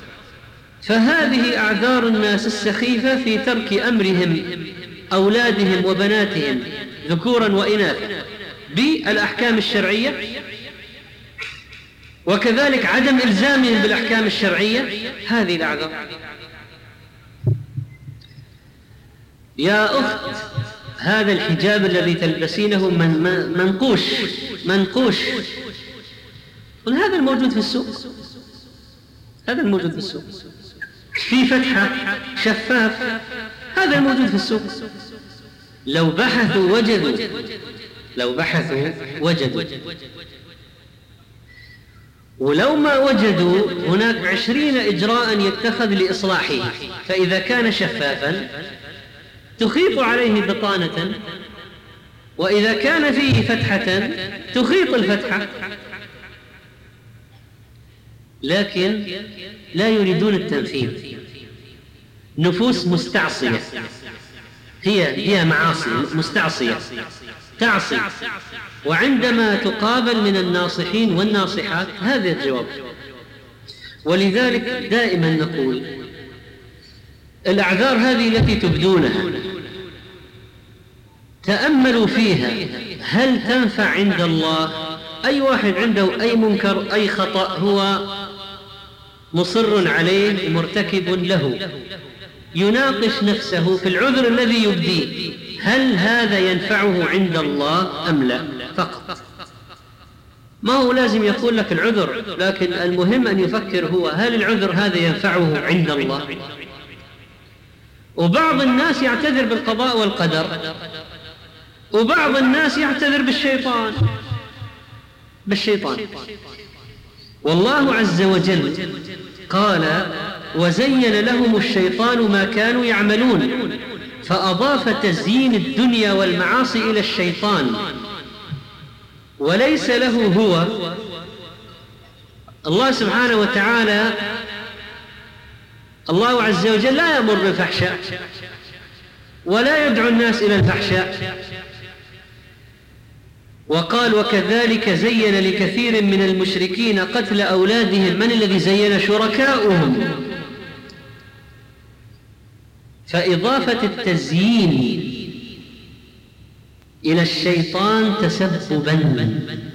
فهذه أعذار الناس السخيفة في ترك أمرهم أولادهم وبناتهم ذكورا وإناثا بالأحكام الشرعية، وكذلك عدم إلزامهم بالأحكام الشرعية. هذه الأعذار. يا أخت، هذا الحجاب الذي تلبسينه منقوش، هذا الموجود في السوق، هذا الموجود في السوق، في فتحة شفاف، هذا الموجود في السوق. لو بحثوا وجدوا، ولو ما وجدوا هناك 20 إجراء يتخذ لإصلاحه. فإذا كان شفافا تخيط عليه بطانة، وإذا كان فيه فتحة تخيط الفتحة، لكن لا يريدون التنفيذ. نفوس مستعصية، هي معاصي مستعصية تعصي، وعندما تقابل من الناصحين والناصحات هذا الجواب. ولذلك دائما نقول الأعذار هذه التي تبدونها تأملوا فيها، هل تنفع عند الله؟ أي واحد عنده أي منكر أي خطأ هو مصر عليه مرتكب له، يناقش نفسه في العذر الذي يبديه، هل هذا ينفعه عند الله أم لا فقط. ما هو لازم يقول لك العذر، لكن المهم أن يفكر هو هل العذر هذا ينفعه عند الله. وبعض الناس يعتذر بالقضاء والقدر، وبعض الناس يعتذر بالشيطان. والله عز وجل قال وزين لهم الشيطان ما كانوا يعملون، فأضاف تزيين الدنيا والمعاصي إلى الشيطان، وليس له هو. الله سبحانه وتعالى الله عز وجل لا يأمر بالفحشاء ولا يدعو الناس إلى الفحشاء. وقال وكذلك زين لكثير من المشركين قتل أولادهم. من الذي زين؟ شركاؤهم. فإضافة التزيين إلى الشيطان تسببا،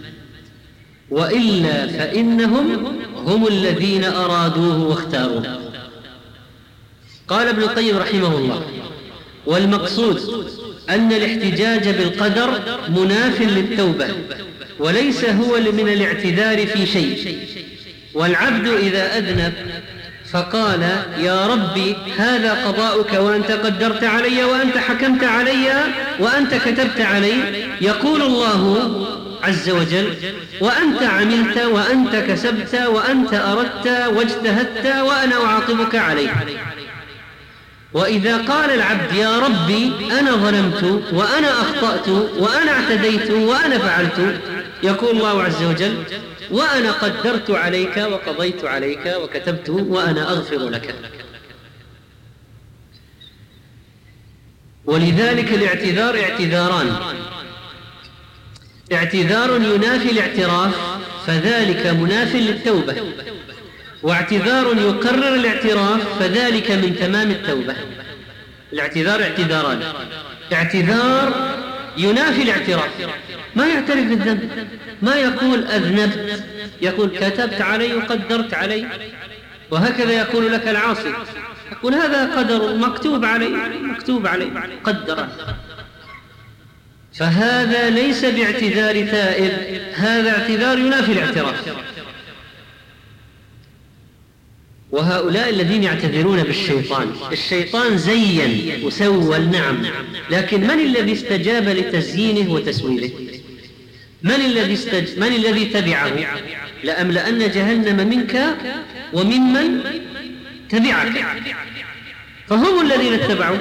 وإلا فإنهم هم الذين أرادوه واختاروه. قال ابن القيم رحمه الله والمقصود أن الاحتجاج بالقدر مناف للتوبة، وليس هو من الاعتذار في شيء. والعبد إذا أذنب فقال يا ربي هذا قضاؤك وأنت قدرت علي وأنت حكمت علي وأنت كتبت علي، يقول الله عز وجل وأنت عملت وأنت كسبت وأنت أردت واجتهدت وأنا أعاقبك عليه. وإذا قال العبد يا ربي أنا ظلمت وأنا أخطأت وأنا اعتديت وأنا فعلت، يقول الله عز وجل وأنا قدرت عليك وقضيت عليك وكتبت وأنا أغفر لك. ولذلك الاعتذار اعتذاران: اعتذار ينافي الاعتراف فذلك مناف للتوبة، واعتذار يقرر الاعتراف فذلك من تمام التوبة. الاعتذار اعتذاران: اعتذار ينافي الاعتراف، ما يعترف بالذنب، ما يقول أذنبت، يقول كتبت علي وقدرت علي. وهكذا يقول لك العاصي، يقول هذا قدر مكتوب علي قدر. فهذا ليس باعتذار تائب، هذا اعتذار ينافي الاعتراف. وهؤلاء الذين يعتذرون بالشيطان، الشيطان زين وسول نعم، لكن من الذي استجاب لتزيينه وتسويله؟ من الذي تبعه؟ لأملأن جهنم منك وممن تبعك، فهم الذين اتبعوا.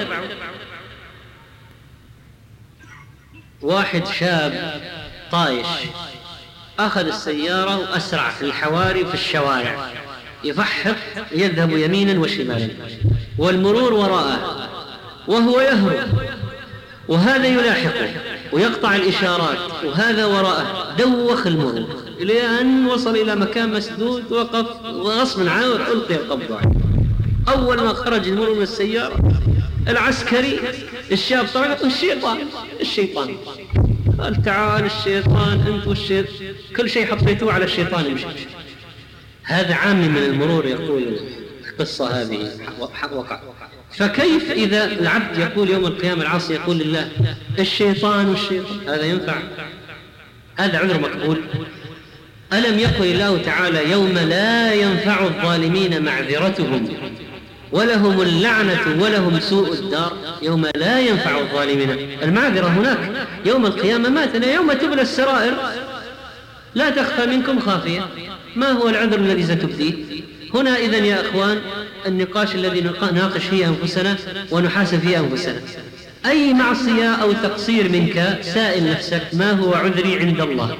واحد شاب طايش أخذ السيارة وأسرع في الحواري وفي الشوارع، يفحط يذهب يمينا وشمالا والمرور وراءه وهو يهرب، وهذا يلاحقه ويقطع الإشارات وهذا وراءه، دوخ المرور إلى أن وصل إلى مكان مسدود، وقف وغصب عنه ألقي القبض عليه. أول ما خرج المرور من السيارة العسكري الشاب طلع الشيطان قال تعال الشيطان أنت والشيطان، كل شيء حطيتوه على الشيطان يمشي. هذا عامي من المرور يقول القصة هذه وقع. فكيف إذا العبد يقول يوم القيامة العاصي يقول لله الشيطان هذا ينفع؟ هذا عذر مقبول؟ ألم يقل الله تعالى يوم لا ينفع الظالمين معذرتهم ولهم اللعنة ولهم سوء الدار؟ يوم لا ينفع الظالمين، المعذرة هناك يوم القيامة ماتنا يوم تبلى السرائر لا تخفى منكم خافية. ما هو العذر الذي ستبديه هنا؟ إذن يا أخوان النقاش الذي نناقش فيه أنفسنا ونحاسب فيه أنفسنا، أي معصية أو تقصير منك سائل نفسك ما هو عذري عند الله؟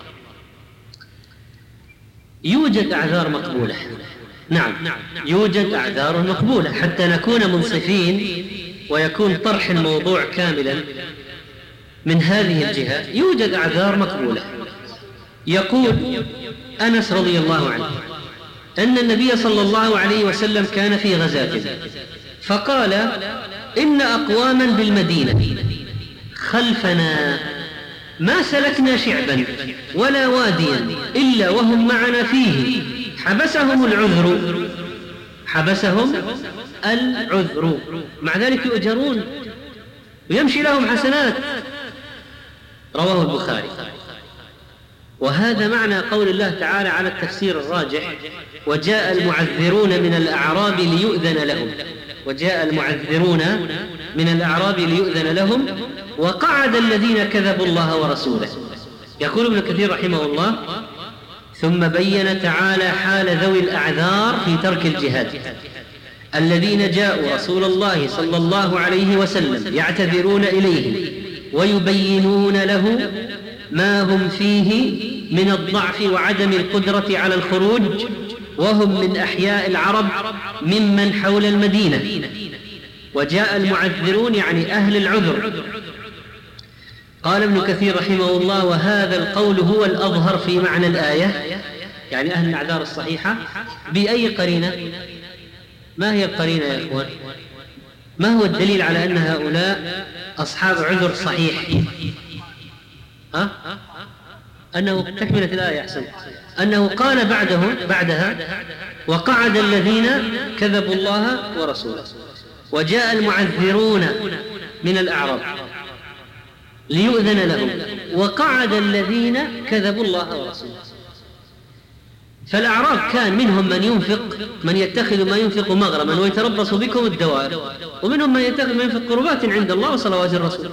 يوجد أعذار مقبولة، نعم يوجد أعذار مقبولة حتى نكون منصفين ويكون طرح الموضوع كاملا من هذه الجهة. يوجد أعذار مقبولة. يقول أنس رضي الله عنه أن النبي صلى الله عليه وسلم كان في غزاة فقال إن أقواما بالمدينة خلفنا ما سلكنا شعبا ولا واديا إلا وهم معنا فيه حبسهم العذر، حبسهم العذر، مع ذلك يؤجرون ويمشي لهم حسنات. رواه البخاري. وهذا معنى قول الله تعالى على التفسير الراجح: وجاء المعذرون من الأعراب ليؤذن لهم، وجاء المعذرون من الأعراب ليؤذن لهم وقعد الذين كذبوا الله ورسوله. يقول ابن كثير رحمه الله: ثم بين تعالى حال ذوي الأعذار في ترك الجهاد الذين جاءوا رسول الله صلى الله عليه وسلم يعتذرون إليه ويبينون له ما هم فيه من الضعف وعدم القدرة على الخروج، وهم من أحياء العرب ممن حول المدينة. وجاء المعذرون يعني أهل العذر. قال ابن كثير رحمه الله: وهذا القول هو الأظهر في معنى الآية، يعني أهل الأعذار الصحيحة. بأي قرينة؟ ما هي القرينة يا إخوان؟ ما هو الدليل على أن هؤلاء أصحاب عذر صحيح؟ أنه تكملة الآية أحسن، أنه قال بعدها: وقعد الذين كذبوا الله ورسوله، وجاء المعذرون من الأعراب ليؤذن لهم، وقعد الذين كذبوا الله ورسوله. فالأعراب كان منهم من ينفق، من يتخذ ما ينفق مغرما ويتربص بكم الدوائر، ومنهم من يتخذ ما ينفق قربات عند الله وصلوات الرسول.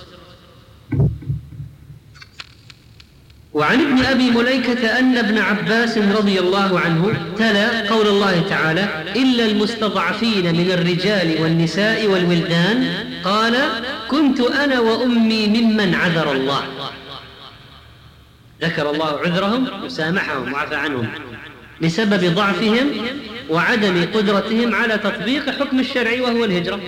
وعن ابن أبي مليكة أن ابن عباس رضي الله عنه تلا قول الله تعالى: إلا المستضعفين من الرجال والنساء والولدان، قال: كنت أنا وأمي ممن عذر الله. ذكر الله عذرهم وسامحهم وعفى عنهم بسبب ضعفهم وعدم قدرتهم على تطبيق حكم الشرع وهو الهجرة.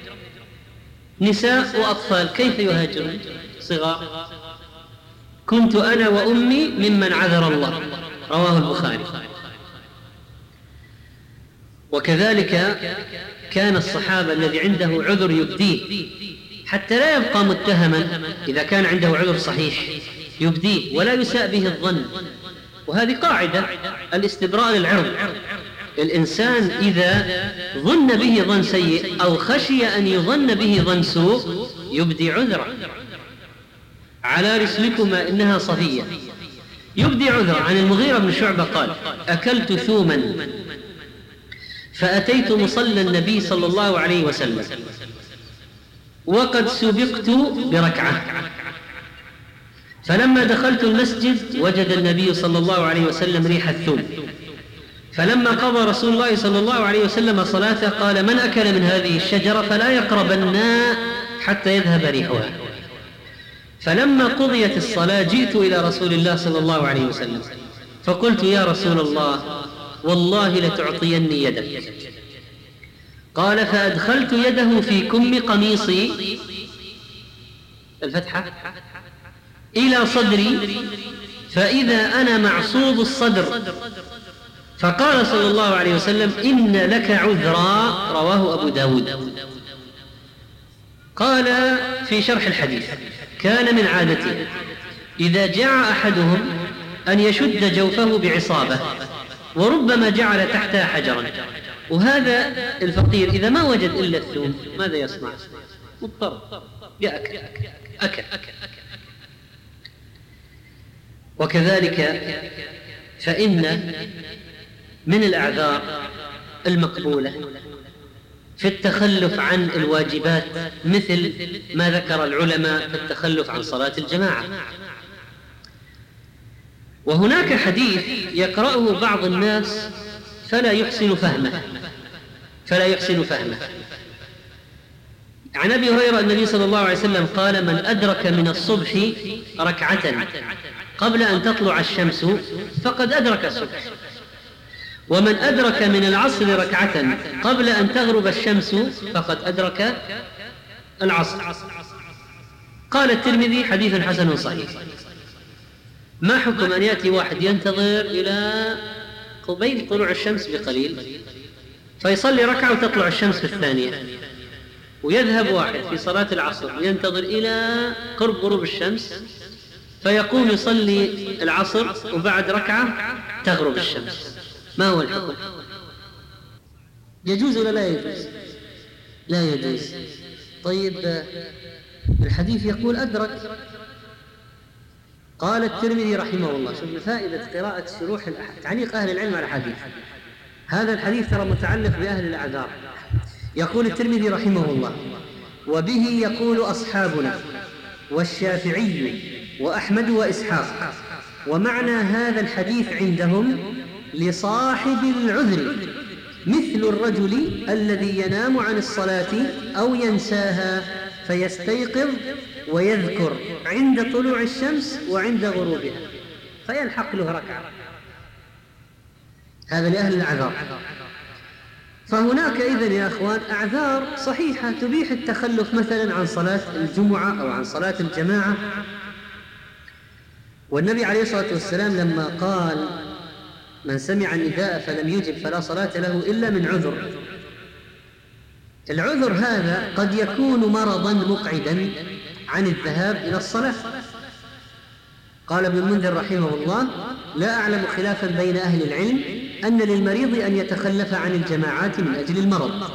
نساء وأطفال كيف يهاجرون؟ صغار. كنت أنا وأمي ممن عذر الله. رواه البخاري. وكذلك كان الصحابة الذي عنده عذر يبديه حتى لا يبقى متهما، إذا كان عنده عذر صحيح يبديه ولا يساء به الظن. وهذه قاعدة الاستبراء للعرض. الإنسان إذا ظن به ظن سيء أو خشي أن يظن به ظن سوء يبدي عذره. على رسلكما إنها صفية. يبدي عذره. عن المغيرة بن شعبة قال: أكلت ثوما فأتيت مصلى النبي صلى الله عليه وسلم وقد سبقت بركعة، فلما دخلت المسجد وجد النبي صلى الله عليه وسلم ريح الثوم، فلما قضى رسول الله صلى الله عليه وسلم صلاته قال: من أكل من هذه الشجرة فلا يقربن حتى يذهب ريحها. فلما قضيت الصلاة جئت إلى رسول الله صلى الله عليه وسلم فقلت: يا رسول الله والله لتعطيني يدك. قال: فأدخلت يده في كم قميصي الفتحة إلى صدري فإذا أنا معصوب الصدر، فقال صلى الله عليه وسلم: إن لك عذرا. رواه أبو داود. قال في شرح الحديث: كان من عادته إذا جاع أحدهم أن يشد جوفه بعصابة، وربما جعل تحتها حجرا. وهذا الفقير إذا ما وجد إلا الثوم ماذا يصنع؟ مضطر يأكل. وكذلك فإن من الأعذار المقبولة في التخلف عن الواجبات مثل ما ذكر العلماء في التخلف عن صلاة الجماعة. وهناك حديث يقرأه بعض الناس فلا يحسن فهمه. عن أبي هريرة النبي صلى الله عليه وسلم قال: من أدرك من الصبح ركعة قبل أن تطلع الشمس فقد أدرك الصبح، ومن أدرك من العصر ركعة قبل أن تغرب الشمس فقد أدرك العصر. قال الترمذي: حديث حسن صحيح. ما حكم أن يأتي واحد ينتظر إلى قبيل طلوع الشمس بقليل فيصلي ركعة وتطلع الشمس في الثانية، ويذهب واحد في صلاة العصر وينتظر إلى قرب غروب الشمس فيقوم يصلي العصر وبعد ركعة تغرب الشمس؟ ما هو الحكم؟ يجوز ولا لا يجوز؟ لا يجوز. طيب الحديث يقول أدرك. قال الترمذي رحمه الله، شوف فائدة قراءة شروح تعليق أهل العلم على الحديث. هذا الحديث ترى متعلق بأهل الأعذار. يقول الترمذي رحمه الله: وبه يقول أصحابنا والشافعي وأحمد وإسحاق، ومعنى هذا الحديث عندهم لصاحب العذر مثل الرجل الذي ينام عن الصلاة أو ينساها فيستيقظ ويذكر عند طلوع الشمس وعند غروبها فيلحق له ركعة. هذا لأهل الأعذار. فهناك إذن يا أخوان أعذار صحيحة تبيح التخلف مثلا عن صلاة الجمعة أو عن صلاة الجماعة. والنبي عليه الصلاة والسلام لما قال: من سمع النداء فلم يجب فلا صلاة له إلا من عذر، العذر هذا قد يكون مرضا مقعدا عن الذهاب إلى الصلاة. قال ابن المنذر رحمه الله: لا أعلم خلافا بين أهل العلم أن للمريض أن يتخلف عن الجماعات من أجل المرض،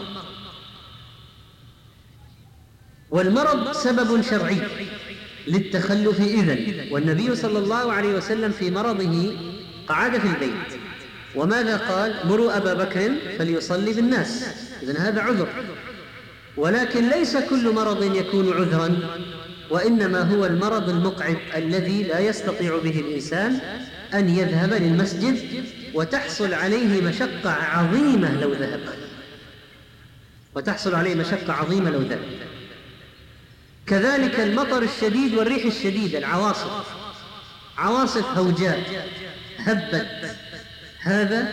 والمرض سبب شرعي للتخلف إذن. والنبي صلى الله عليه وسلم في مرضه قعد في البيت، وماذا قال؟ مروا أبا بكر فليصلي بالناس. إذن هذا عذر، ولكن ليس كل مرض يكون عذرا، وإنما هو المرض المقعد الذي لا يستطيع به الإنسان أن يذهب للمسجد وتحصل عليه مشقة عظيمة لو ذهب، كذلك المطر الشديد والريح الشديدة، العواصف، عواصف هوجاء هبت، هذا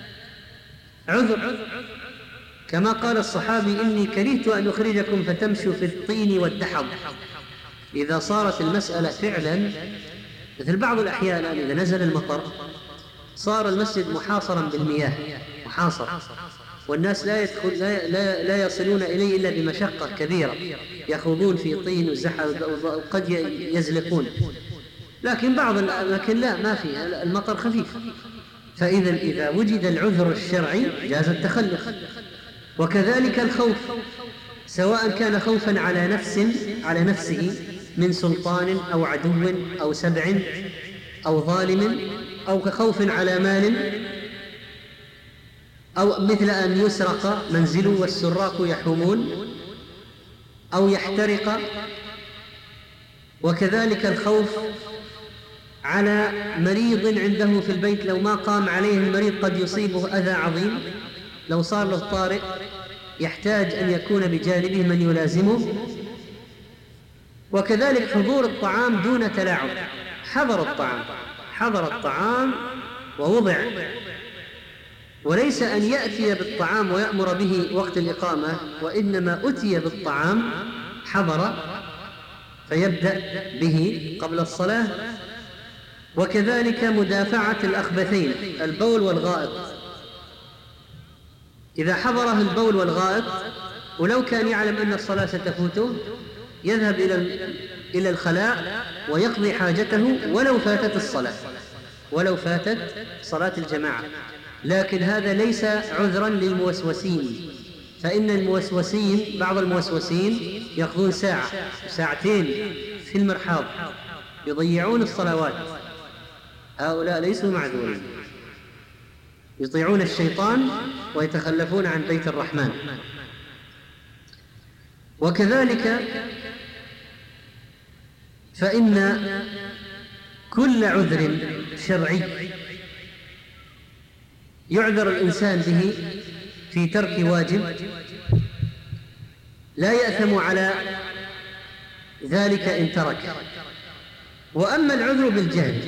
عذر. كما قال الصحابي: إني كرهت أن أخرجكم فتمشوا في الطين والدحض. إذا صارت المسألة فعلا مثل بعض الأحيان إذا نزل المطر صار المسجد محاصرا بالمياه، محاصر، والناس لا يصلون إليه إلا بمشقة كبيرة، يخوضون في طين وزحل وقد يزلقون. لكن بعض الأماكن لا، ما في، المطر خفيف. إذا وجد العذر الشرعي جاز التخلف. وكذلك الخوف، سواء كان خوفا على نفسه من سلطان أو عدو أو سبع أو ظالم، أو كخوف على مال، أو مثل أن يسرق منزله والسراق يحومون، أو يحترق. وكذلك الخوف على مريض عنده في البيت، لو ما قام عليه المريض قد يصيبه أذى عظيم، لو صار له طارئ يحتاج أن يكون بجانبه من يلازمه. وكذلك حضور الطعام دون تلاعب، حضر الطعام ووضع، وليس أن يأتي بالطعام ويأمر به وقت الإقامة، وإنما أتي بالطعام حضر فيبدأ به قبل الصلاة. وكذلك مدافعة الأخبثين، البول والغائط، إذا حضره البول والغائط ولو كان يعلم أن الصلاة ستفوته يذهب إلى الخلاء ويقضي حاجته ولو فاتت صلاة الجماعة. لكن هذا ليس عذرا للموسوسين، فإن الموسوسين، بعض الموسوسين يقضون ساعة ساعتين في المرحاض يضيعون الصلوات، هؤلاء ليسوا معذورين، يطيعون الشيطان ويتخلفون عن بيت الرحمن. وكذلك فإن كل عذر شرعي يعذر الإنسان به في ترك واجب لا يأثم على ذلك إن ترك. وأما العذر بالجهل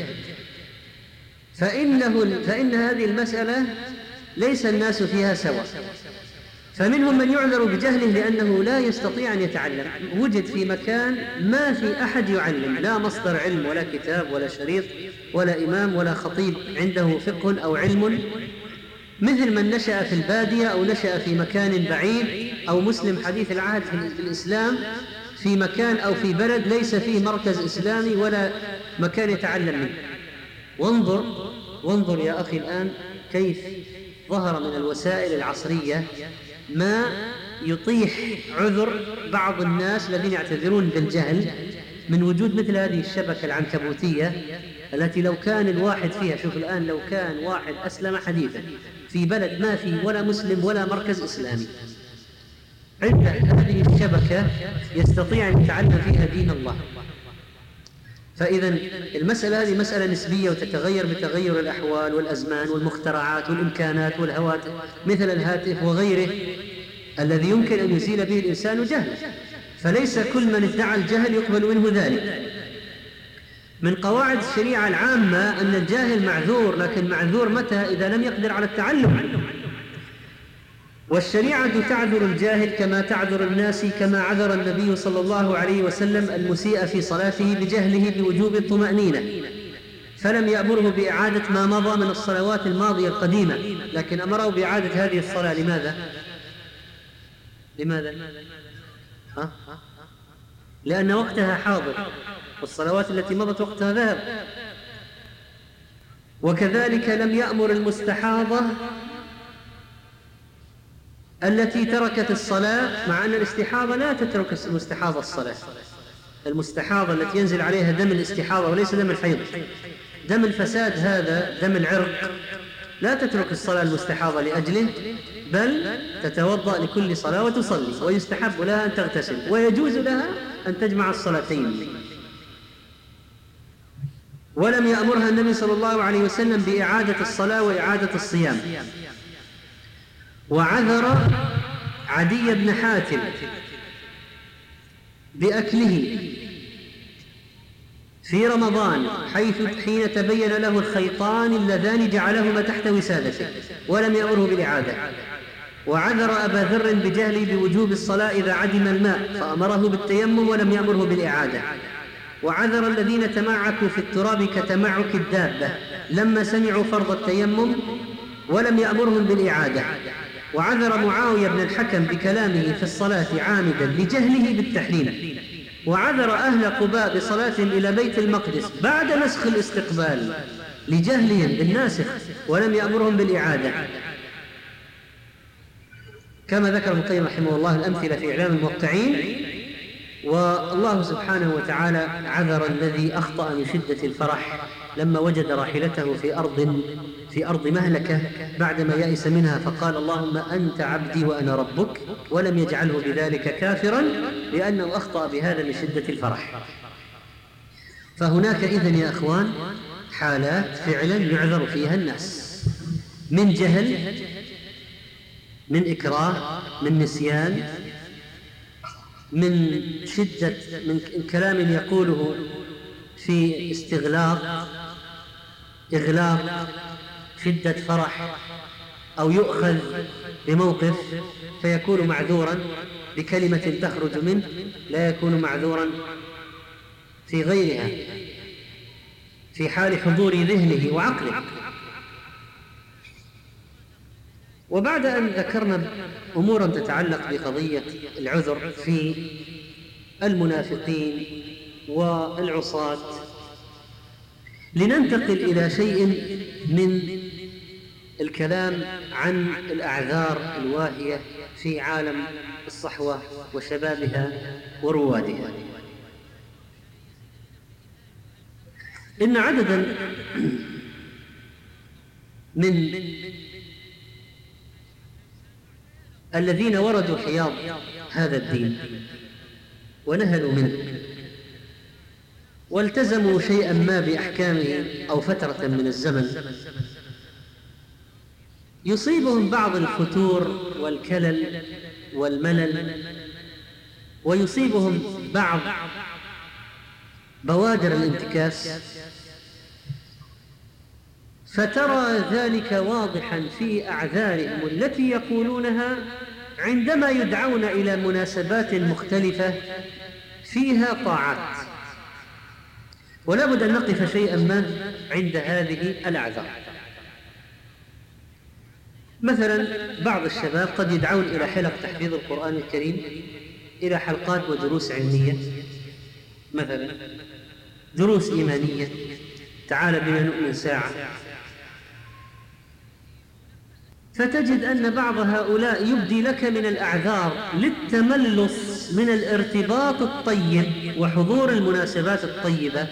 فإن هذه المسألة ليس الناس فيها سواء، فمنهم من يعذر بجهله لأنه لا يستطيع أن يتعلم، وجد في مكان ما في أحد يعلم، لا مصدر علم ولا كتاب ولا شريط ولا إمام ولا خطيب عنده فقه أو علم، مثل من نشأ في البادية أو نشأ في مكان بعيد، أو مسلم حديث العهد في الإسلام في مكان أو في بلد ليس فيه مركز إسلامي ولا مكان يتعلم منه. وانظر يا أخي الآن كيف ظهر من الوسائل العصرية ما يطيح عذر بعض الناس الذين يعتذرون بالجهل من وجود مثل هذه الشبكة العنكبوتية التي لو كان الواحد فيها، شوف الآن، لو كان واحد أسلم حديثا في بلد ما فيه ولا مسلم ولا مركز إسلامي، عند هذه الشبكة يستطيع أن يتعلم فيها دين الله. فإذا المسألة هذه مسألة نسبية وتتغير بتغير الأحوال والأزمان والمخترعات والإمكانات والهواتف مثل الهاتف وغيره الذي يمكن أن يزيل به الإنسان جهله، فليس كل من ادعى الجهل يقبل منه ذلك. من قواعد الشريعة العامة أن الجاهل معذور، لكن معذور متى؟ إذا لم يقدر على التعلم. والشريعة تعذر الجاهل كما تعذر الناس، كما عذر النبي صلى الله عليه وسلم المسيء في صلاته بجهله بوجوب الطمأنينة، فلم يأمره بإعادة ما مضى من الصلوات الماضية القديمة، لكن أمره بإعادة هذه الصلاة. لماذا؟ لأن وقتها حاضر، والصلوات التي مضت وقتها ذهب. وكذلك لم يأمر المستحاضة التي تركت الصلاة، مع أن الاستحاضة لا تترك المستحاضة الصلاة. المستحاضة التي ينزل عليها دم الاستحاضة وليس دم الحيض، دم الفساد هذا دم العرق، لا تترك الصلاة المستحاضة لأجله، بل تتوضأ لكل صلاة وتصلي، ويستحب لها أن تغتسل، ويجوز لها أن تجمع الصلاتين. ولم يأمرها النبي صلى الله عليه وسلم بإعادة الصلاة وإعادة الصيام. وعذر عدي بن حاتم بأكله في رمضان حين تبين له الخيطان اللذان جعلهما تحت وسادته، ولم يأمره بالإعادة. وعذر أبا ذر بجهله بوجوب الصلاة إذا عدم الماء، فأمره بالتيمم ولم يأمره بالإعادة. وعذر الذين تمعكوا في التراب كتمعك الدابة لما سمعوا فرض التيمم، ولم يأمرهم بالإعادة. وعذر معاوية بن الحكم بكلامه في الصلاة عامدا لجهله بالتحريم. وعذر أهل قباء بصلاتهم إلى بيت المقدس بعد نسخ الاستقبال لجهلهم بالناسخ، ولم يأمرهم بالإعادة. كما ذكر ابن القيم رحمه الله الأمثلة في إعلام الموقعين. والله سبحانه وتعالى عذر الذي أخطأ من شدة الفرح لما وجد راحلته في أرض مهلكة بعدما يأس منها، فقال اللهم أنت عبدي وأنا ربك، ولم يجعله بذلك كافرا لأنه أخطأ بهذا من شدة الفرح. فهناك إذن يا أخوان حالات فعلا يعذر فيها الناس، من جهل، من إكراه، من نسيان، من شدة، من كلام يقوله في إغلاق، شدة فرح، أو يؤخذ بموقف فيكون معذورا بكلمة تخرج منه، لا يكون معذورا في غيرها في حال حضور ذهنه وعقله. وبعد أن ذكرنا أمورا تتعلق بقضية العذر في المنافقين والعصاة، لننتقل إلى شيء من الكلام عن الأعذار الواهية في عالم الصحوة وشبابها وروادها. إن عددا من الذين وردوا حياض هذا الدين ونهلوا منه والتزموا شيئا ما بأحكامه أو فترة من الزمن، يصيبهم بعض الفتور والكلل والملل، ويصيبهم بعض بوادر الانتكاس، فترى ذلك واضحا في أعذارهم التي يقولونها عندما يدعون إلى مناسبات مختلفة فيها طاعات. ولا بد أن نقف شيئا ما عند هذه الأعذار. مثلا بعض الشباب قد يدعون إلى حلق تحفيظ القرآن الكريم، إلى حلقات ودروس علمية، مثلا دروس إيمانية، تعال بنا نؤمن ساعة، فتجد أن بعض هؤلاء يبدي لك من الأعذار للتملص من الارتباط الطيب وحضور المناسبات الطيبة،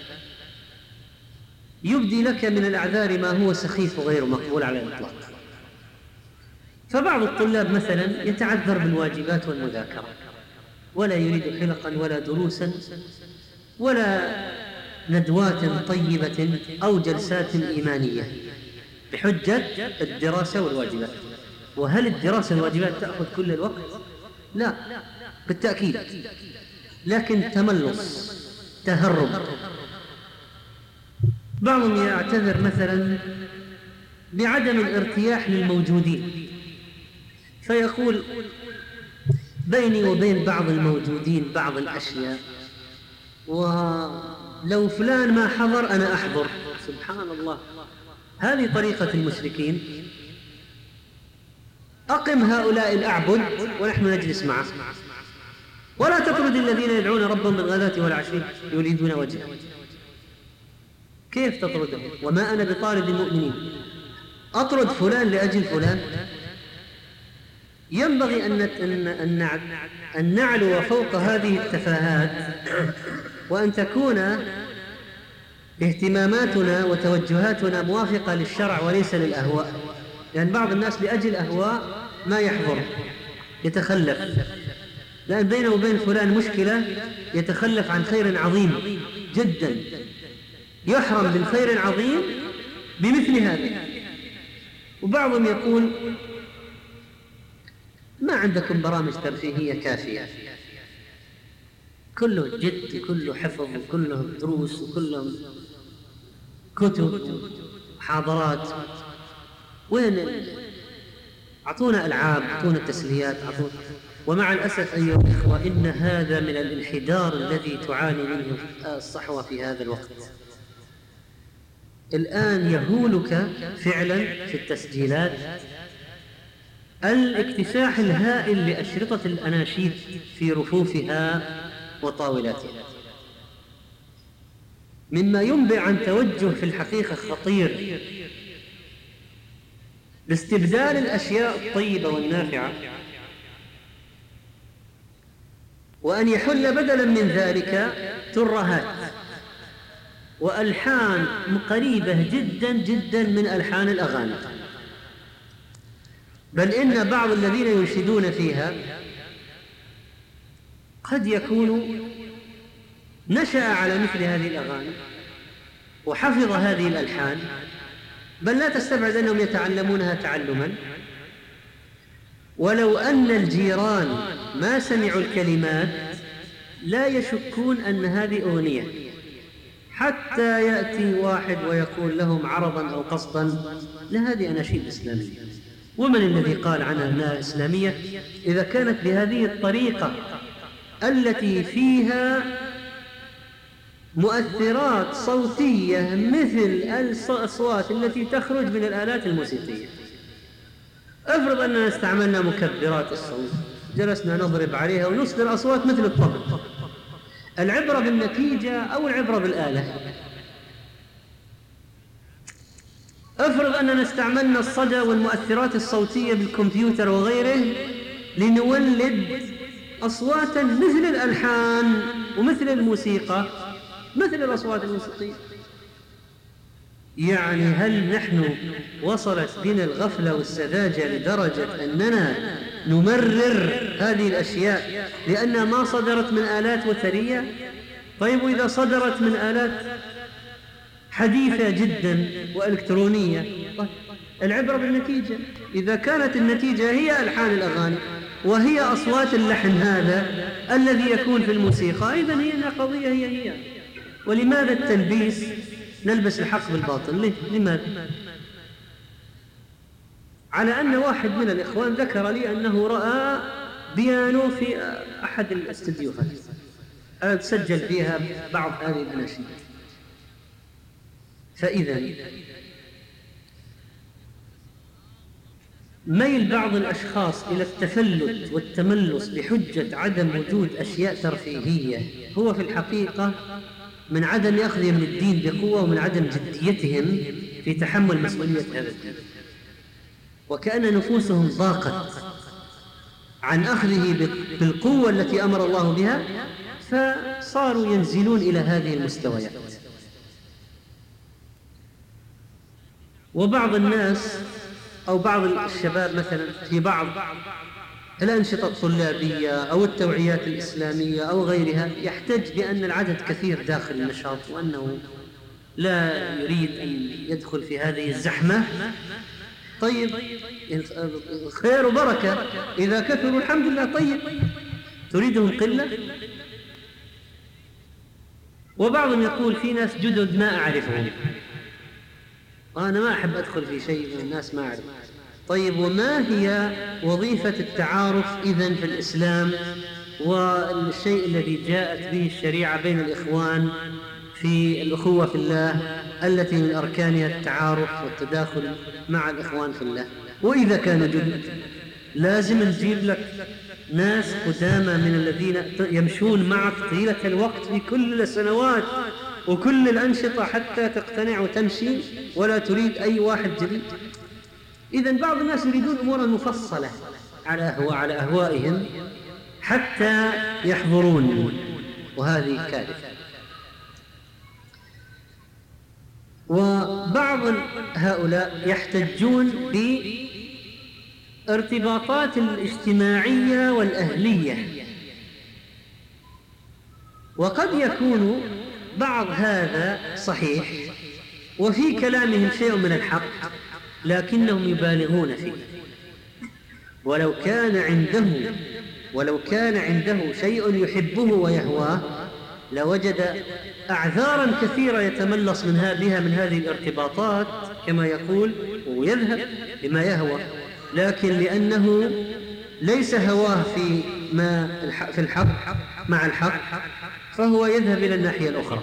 يبدي لك من الأعذار ما هو سخيف وغير مقبول على الإطلاق. فبعض الطلاب مثلا يتعذر بالواجبات والمذاكرة، ولا يريد حلقا ولا دروسا ولا ندوات طيبة أو جلسات إيمانية بحجة الدراسة والواجبات. وهل الدراسة والواجبات تأخذ كل الوقت؟ لا بالتأكيد، لكن تملص، تهرب. بعضهم يعتذر مثلا بعدم الارتياح للموجودين، فيقول بيني وبين بعض الموجودين بعض الأشياء، ولو فلان ما حضر أنا أحضر. سبحان الله، هذه طريقة المشركين. أقم هؤلاء الأعبد ونحن نجلس معه، ولا تطرد الذين يدعون ربهم بالغداة والعشي يريدون وجهه. كيف تطردهم؟ وما أنا بطارد المؤمنين. أطرد فلان لأجل فلان؟ ينبغي أن نعلو فوق هذه التفاهات، وأن تكون اهتماماتنا وتوجهاتنا موافقة للشرع وليس للأهواء. لأن بعض الناس لأجل أهواء ما يحضر، يتخلف، لأن بينه وبين فلان مشكلة يتخلف عن خير عظيم جدا، يحرم من خير عظيم بمثل هذا. وبعضهم يقول ما عندكم برامج ترفيهية كافية، كله جد، كله حفظ، كله دروس، وكله كتب وحاضرات. وين؟ أعطونا ألعاب، أعطونا تسليات، أعطونا. ومع الأسف أيها الإخوة، إن هذا من الانحدار الذي تعاني منه الصحوة في هذا الوقت. الآن يهولك فعلا في التسجيلات الاكتساح الهائل لأشرطة الأناشيد في رفوفها وطاولاتها، مما ينبئ عن توجه في الحقيقة خطير لاستبدال الأشياء الطيبة والنافعة، وأن يحل بدلا من ذلك ترهات وألحان قريبة جدا جدا من ألحان الأغاني. بل إن بعض الذين ينشدون فيها قد يكون نشأ على مثل هذه الأغاني وحفظ هذه الألحان، بل لا تستبعد أنهم يتعلمونها تعلما. ولو أن الجيران ما سمعوا الكلمات لا يشكون أن هذه أغنية، حتى يأتي واحد ويقول لهم عرضا أو قصدا لهذه أناشيد إسلامية. ومن الذي قال عنها أنها إسلامية إذا كانت بهذه الطريقة التي فيها مؤثرات صوتية مثل الأصوات التي تخرج من الآلات الموسيقية؟ افرض أننا استعملنا مكبرات الصوت، جلسنا نضرب عليها ونصدر أصوات مثل الطبل. العبرة بالنتيجة أو العبرة بالآلة؟ افرض أننا استعملنا الصدى والمؤثرات الصوتية بالكمبيوتر وغيره لنولد أصواتا مثل الألحان ومثل الموسيقى، مثل الأصوات الموسيقية. يعني هل نحن وصلت بنا الغفلة والسذاجة لدرجة أننا نمرر هذه الأشياء لأنها ما صدرت من آلات وثرية؟ طيب وإذا صدرت من آلات حديثة جدا وإلكترونية؟ طيب العبرة بالنتيجة. إذا كانت النتيجة هي ألحان الأغاني وهي أصوات اللحن هذا الذي يكون في الموسيقى، إذن هي قضية هي. ولماذا التلبيس؟ نلبس الحق بالباطل. لماذا؟ على أن واحد من الإخوان ذكر لي أنه رأى بيانو في أحد الاستديوهات تسجل فيها بعض هذه الأناشيد. فإذا ميل بعض الأشخاص إلى التفلت والتملص بحجة عدم وجود أشياء ترفيهية هو في الحقيقة من عدم أخذهم للدين بقوة ومن عدم جديتهم في تحمل مسؤولية هذا الدين. وكأن نفوسهم ضاقت عن أخذه بالقوة التي أمر الله بها، فصاروا ينزلون إلى هذه المستويات. وبعض الناس أو بعض الشباب مثلا في بعض الأنشطة الطلابية أو التوعيات الإسلامية أو غيرها يحتج بأن العدد كثير داخل النشاط وأنه لا يريد أن يدخل في هذه الزحمة. طيب خير وبركة، إذا كثروا الحمد لله. طيب تريدهم قلة؟ وبعضهم يقول في ناس جدد ما أعرفهم، أنا ما أحب أدخل في شيء من الناس ما أعرف. طيب وما هي وظيفة التعارف إذن في الإسلام والشيء الذي جاءت به الشريعة بين الإخوان في الأخوة في الله التي من أركانها التعارف والتداخل مع الإخوان في الله؟ وإذا كان جدد لازم نجيب لك ناس قدامى من الذين يمشون معك طيلة الوقت في كل السنوات وكل الأنشطة حتى تقتنع وتمشي، ولا تريد أي واحد جديد. إذن بعض الناس يريدون أمورا مفصلة على أهوائهم حتى يحضرون، وهذه كارثة. وبعض هؤلاء يحتجون بارتباطات الاجتماعية والأهلية، وقد يكون بعض هذا صحيح وفي كلامهم شيء من الحق، لكنهم يبالغون فيه. ولو كان عنده شيء يحبه ويهواه لوجد أعذارا كثيرة يتملص بها من هذه الارتباطات كما يقول، ويذهب لما يهوى. لكن لأنه ليس هواه في الحق مع الحق، فهو يذهب إلى الناحية الأخرى.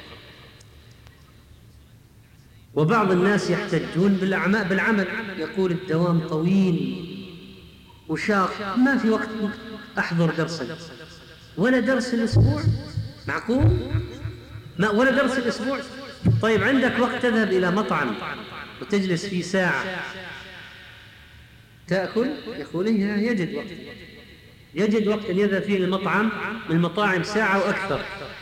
وبعض الناس يحتجون بالعمل، يقول الدوام طويل وشاق، ما في وقت أحضر درسا، ولا درس الأسبوع، معقول؟ ولا درس الأسبوع. طيب عندك وقت تذهب إلى مطعم وتجلس فيه ساعة تأكل؟ يقول يجد وقت أن يذهب فيه المطعم من المطاعم ساعة وأكثر،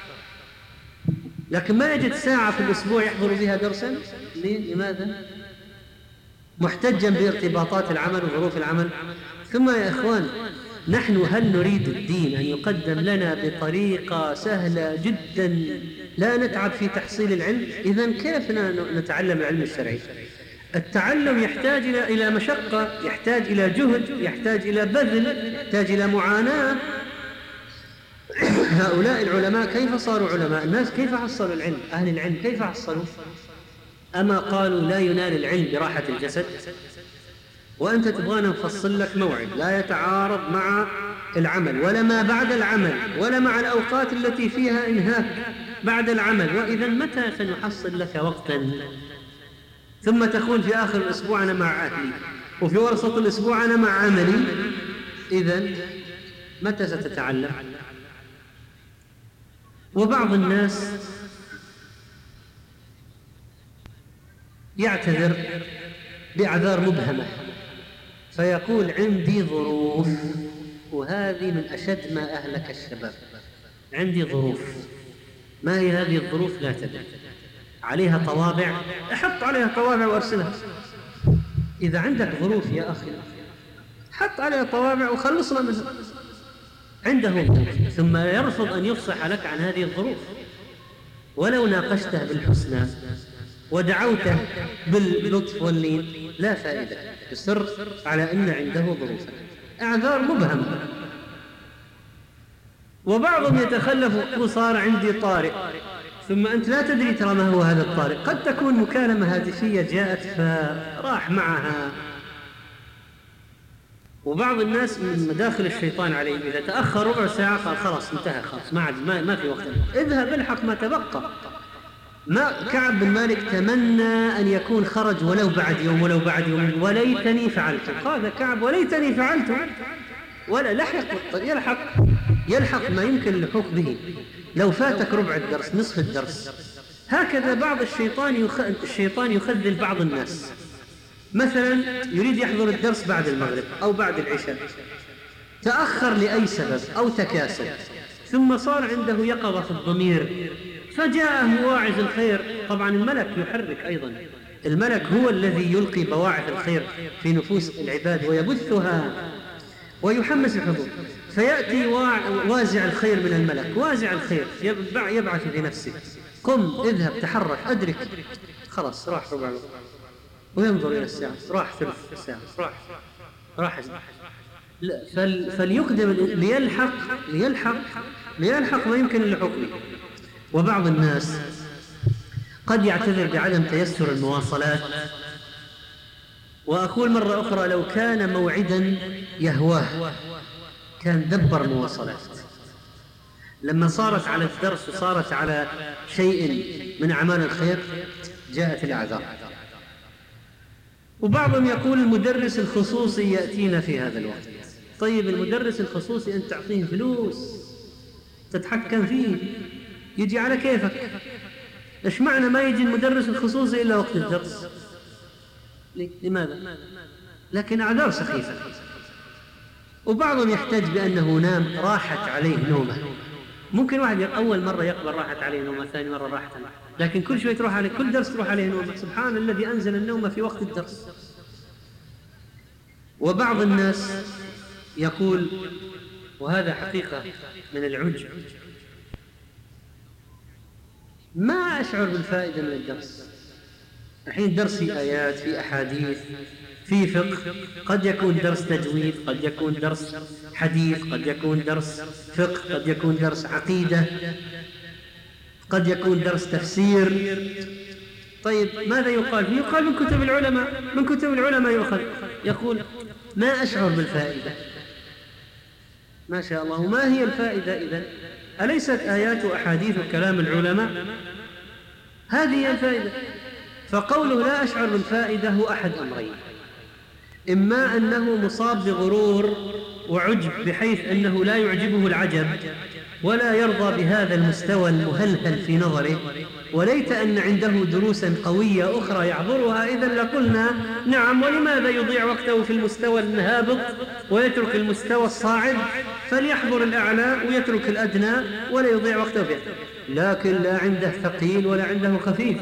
لكن ما يجد ساعة في الأسبوع يحضر بها درسا. لماذا؟ محتجا بارتباطات العمل وظروف العمل. ثم يا إخوان، نحن هل نريد الدين أن يقدم لنا بطريقة سهلة جدا لا نتعب في تحصيل العلم؟ إذن كيف نتعلم العلم الشرعي؟ التعلم يحتاج إلى مشقة، يحتاج إلى جهد، يحتاج إلى بذل، يحتاج إلى معاناة. هؤلاء العلماء كيف صاروا علماء؟ الناس كيف حصلوا العلم؟ أهل العلم كيف حصلوا؟ أما قالوا لا ينال العلم براحة الجسد؟ وأنت تبغانا نفصل لك موعد لا يتعارض مع العمل ولا ما بعد العمل ولا مع الأوقات التي فيها إنهاك بعد العمل، وإذا متى سنحصل لك وقتا؟ ثم تقول في آخر الأسبوع أنا مع أهلي، وفي وسط الأسبوع أنا مع عملي. إذن متى ستتعلم؟ وبعض الناس يعتذر بأعذار مبهمة فيقول عندي ظروف، وهذه من أشد ما أهلك الشباب. عندي ظروف. ما هي هذه الظروف؟ لا تدري. عليها طوابع، احط عليها طوابع وارسلها. إذا عندك ظروف يا أخي حط عليها طوابع وخلصنا منها. عنده ظروف ثم يرفض أن يفصح لك عن هذه الظروف، ولو ناقشته بالحسنى ودعوته باللطف واللين لا فائدة، يصر على أن عنده ظروف. أعذار مبهمة. وبعضهم يتخلف ويقول صار عندي طارئ، ثم أنت لا تدري ترى ما هو هذا الطارئ. قد تكون مكالمة هاتفية جاءت فراح معها. وبعض الناس من مداخل الشيطان عليه، إذا تأخر ربع ساعة قال خلاص انتهى، خلاص ما في وقت، اذهب الحق ما تبقى. ما كعب بن مالك تمنى أن يكون خرج ولو بعد يوم ولو بعد يوم، وليتني فعلت. قال كعب وليتني فعلت، ولا يلحق ما يمكن اللحوق به. لو فاتك ربع الدرس نصف الدرس. هكذا بعض الشيطان يخذل بعض الناس مثلا يريد يحضر الدرس بعد المغرب أو بعد العشاء، تأخر لأي سبب أو تكاسل، ثم صار عنده يقظة في الضمير فجاءه مواعظ الخير. طبعا الملك يحرك أيضا، الملك هو الذي يلقي بواعث الخير في نفوس العباد ويبثها ويحمس الحضور، فيأتي وازع الخير من الملك، وازع الخير يبعث في نفسه: قم اذهب تحرك أدرك. خلاص راح ربع الوقت، وينظر إلى الساعة، راح ثلث الساعة، راح فليقدم ليلحق ما يمكن اللحوق به. وبعض الناس قد يعتذر بعدم تيسر المواصلات، وأقول مرة أخرى: لو كان موعدا يهواه كان دبر مواصلات. لما صارت على الدرس وصارت على شيء من أعمال الخير جاءت الأعذار. وبعضهم يقول: المدرس الخصوصي يأتينا في هذا الوقت. طيب المدرس الخصوصي أنت تعطيه فلوس تتحكم فيه، يجي على كيفك. إيش معنى ما يجي المدرس الخصوصي إلا وقت الدرس؟ لماذا؟ لكن أعذار سخيفة. وبعضهم يحتج بأنه نام، راحت عليه نومه. ممكن واحد أول مرة يقبل راحت عليه نومه، ثاني مرة راحت عليه، لكن كل شوي تروح عليه، كل درس تروح عليه نومه. سبحان الذي أنزل النوم في وقت الدرس. وبعض الناس يقول، وهذا حقيقة من العجب: ما أشعر بالفائدة من الدرس. الحين درس في آيات، في أحاديث، في فقه، قد يكون درس تجويد، قد يكون درس حديث، قد يكون درس فقه، قد يكون درس عقيدة، قد يكون درس تفسير. طيب ماذا يقال؟ يقال من كتب العلماء، من كتب العلماء يؤخذ. يقول: ما أشعر بالفائدة. ما شاء الله، ما هي الفائدة إذن؟ أليست آيات وأحاديث وكلام العلماء هذه هي الفائدة؟ فقوله لا أشعر بالفائدة هو أحد أمرين: إما أنه مصاب بغرور وعجب بحيث أنه لا يعجبه العجب ولا يرضى بهذا المستوى المهلهل في نظره، وليت أن عنده دروسا قوية أخرى يعبرها، إذن لقلنا نعم، ولماذا يضيع وقته في المستوى الهابط ويترك المستوى الصاعد؟ فليحضر الأعلى ويترك الأدنى ولا يضيع وقته فيه. لكن لا عنده ثقيل ولا عنده خفيف،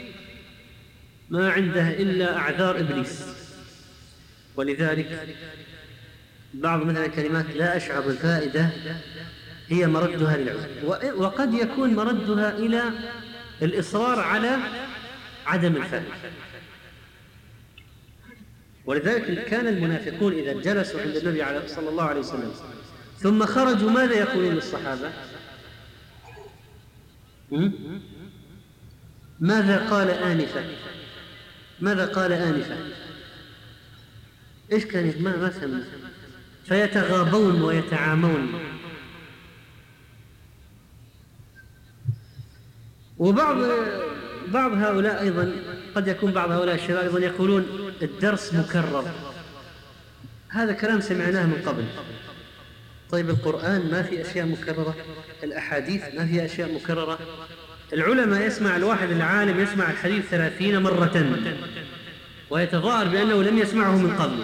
ما عنده إلا أعذار إبليس. ولذلك بعض مثل الكلمات لا أشعر بالفائدة هي مردها للعذر، وقد يكون مردها إلى الإصرار على عدم الفائدة. ولذلك كان المنافقون إذا جلسوا عند النبي صلى الله عليه وسلم ثم خرجوا ماذا يقولون للصحابة؟ ماذا قال آنفا؟ ماذا قال آنفا؟ إيش كان؟ ما فهمنا. فيتغابون ويتعامون. وبعض هؤلاء أيضا قد يكون بعض هؤلاء الشباب أيضا يقولون الدرس مكرر. هذا كلام سمعناه من قبل. طيب القرآن ما في أشياء مكررة؟ الأحاديث ما في أشياء مكررة؟ العلماء يسمع الواحد العالم يسمع الحديث 30 مرة ويتظاهر بأنه لم يسمعه من قبل.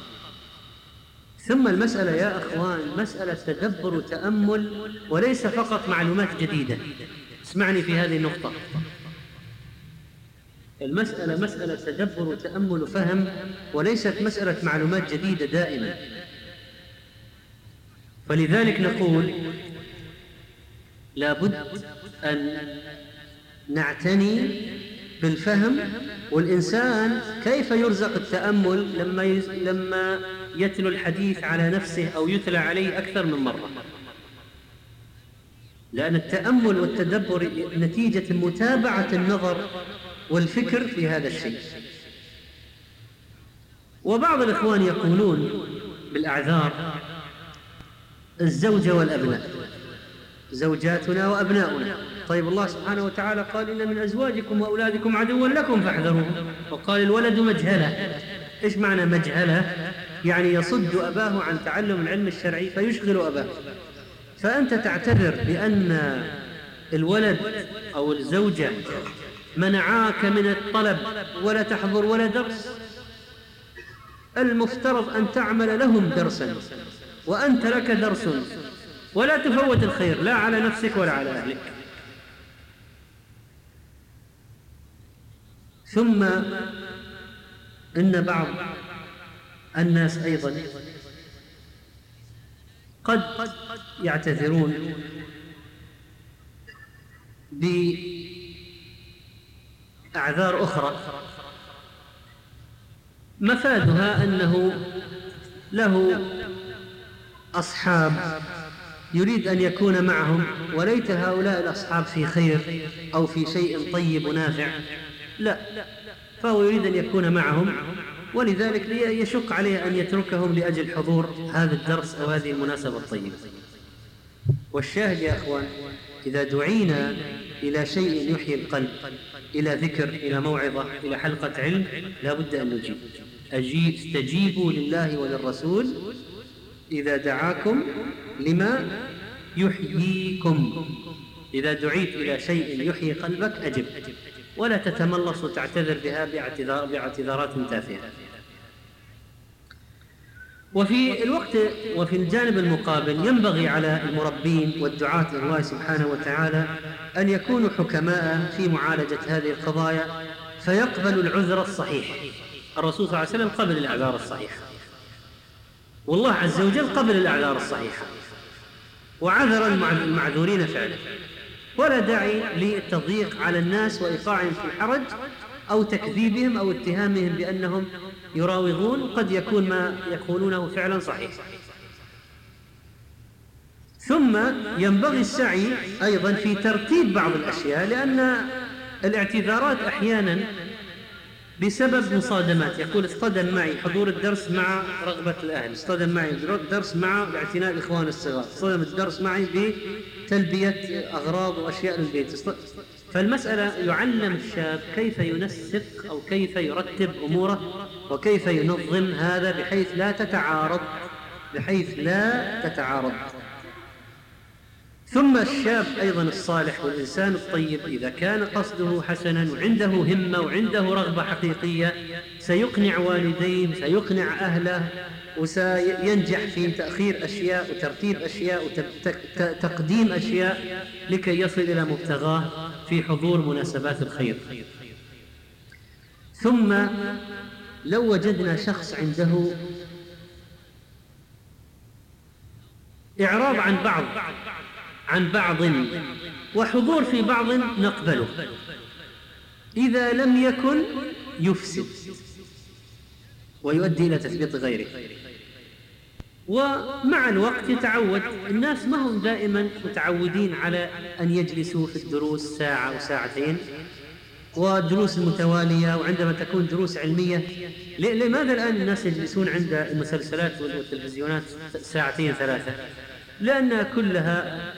ثم المسألة يا أخوان مسألة تدبر وتأمل وليس فقط معلومات جديدة. اسمعني في هذه النقطة، المسألة مسألة تدبر وتأمل وفهم، وليست مسألة معلومات جديدة دائما. فلذلك نقول لابد أن نعتني بالفهم. والإنسان كيف يرزق التأمل لما يتلو الحديث على نفسه أو يتلى عليه أكثر من مرة؟ لأن التأمل والتدبر نتيجة متابعة النظر والفكر في هذا الشيء. وبعض الإخوان يقولون بالأعذار الزوجة والأبناء، زوجاتنا وأبناؤنا. طيب الله سبحانه وتعالى قال إن من أزواجكم وأولادكم عدوا لكم فاحذروه، وقال الولد مجهلة. إيش معنى مجهلة؟ يعني يصد أباه عن تعلم العلم الشرعي فيشغل أباه. فأنت تعتذر بأن الولد أو الزوجة منعاك من الطلب ولا تحضر ولا درس؟ المفترض أن تعمل لهم درسا، وأنت لك درس، ولا تفوت الخير لا على نفسك ولا على أهلك. ثم إن بعض الناس أيضا قد يعتذرون بأعذار أخرى مفادها أنه له أصحاب يريد أن يكون معهم، وليت هؤلاء الأصحاب في خير أو في شيء طيب ونافع، لا، فهو يريد أن يكون معهم، ولذلك يشق عليه أن يتركهم لأجل حضور هذا الدرس أو هذه المناسبة الطيبة. والشاهد يا أخوان، إذا دعينا إلى شيء يحيي القلب، إلى ذكر، إلى موعظة، إلى حلقة علم، لا بد أن نجيب. استجيبوا لله وللرسول إذا دعاكم لما يحييكم. إذا دعيت إلى شيء يحيي قلبك أجب، ولا تتملص وتعتذر بها باعتذارات تافهة. وفي الوقت وفي الجانب المقابل ينبغي على المربين والدعاة إلى الله سبحانه وتعالى أن يكونوا حكماء في معالجة هذه القضايا، فيقبلوا العذر الصحيح. الرسول صلى الله عليه وسلم قبل الأعذار الصحيحة، والله عز وجل قبل الأعذار الصحيحة وعذر المعذورين فعلا، ولا داعي للتضييق على الناس وإيقاعهم في الحرج أو تكذيبهم أو اتهامهم بأنهم يراوغون، قد يكون ما يقولونه فعلا صحيح. ثم ينبغي السعي أيضا في ترتيب بعض الأشياء، لأن الاعتذارات أحيانا بسبب مصادمات. يقول اصطدم معي حضور الدرس مع رغبة الأهل، اصطدم معي الدرس مع الاعتناء الإخوان الصغار، اصطدم الدرس معي بتلبية أغراض وأشياء للبيت. فالمسألة يعلم الشاب كيف ينسق أو كيف يرتب أموره وكيف ينظم هذا بحيث لا تتعارض. ثم الشاب أيضا الصالح والإنسان الطيب إذا كان قصده حسنا وعنده همة وعنده رغبة حقيقية سيقنع والديه، سيقنع أهله، وسينجح في تأخير أشياء وترتيب أشياء وتقديم أشياء لكي يصل إلى مبتغاه في حضور مناسبات الخير. ثم لو وجدنا شخص عنده إعراض عن بعض وحضور في بعض نقبله، إذا لم يكن يفسد ويؤدي إلى تثبيط غيره. ومع الوقت يتعود الناس، ما هم دائما متعودين على أن يجلسوا في الدروس ساعة وساعتين ودروس المتوالية، وعندما تكون دروس علمية لماذا الآن الناس يجلسون عند المسلسلات والتلفزيونات ساعتين ثلاثة؟ لأنها كلها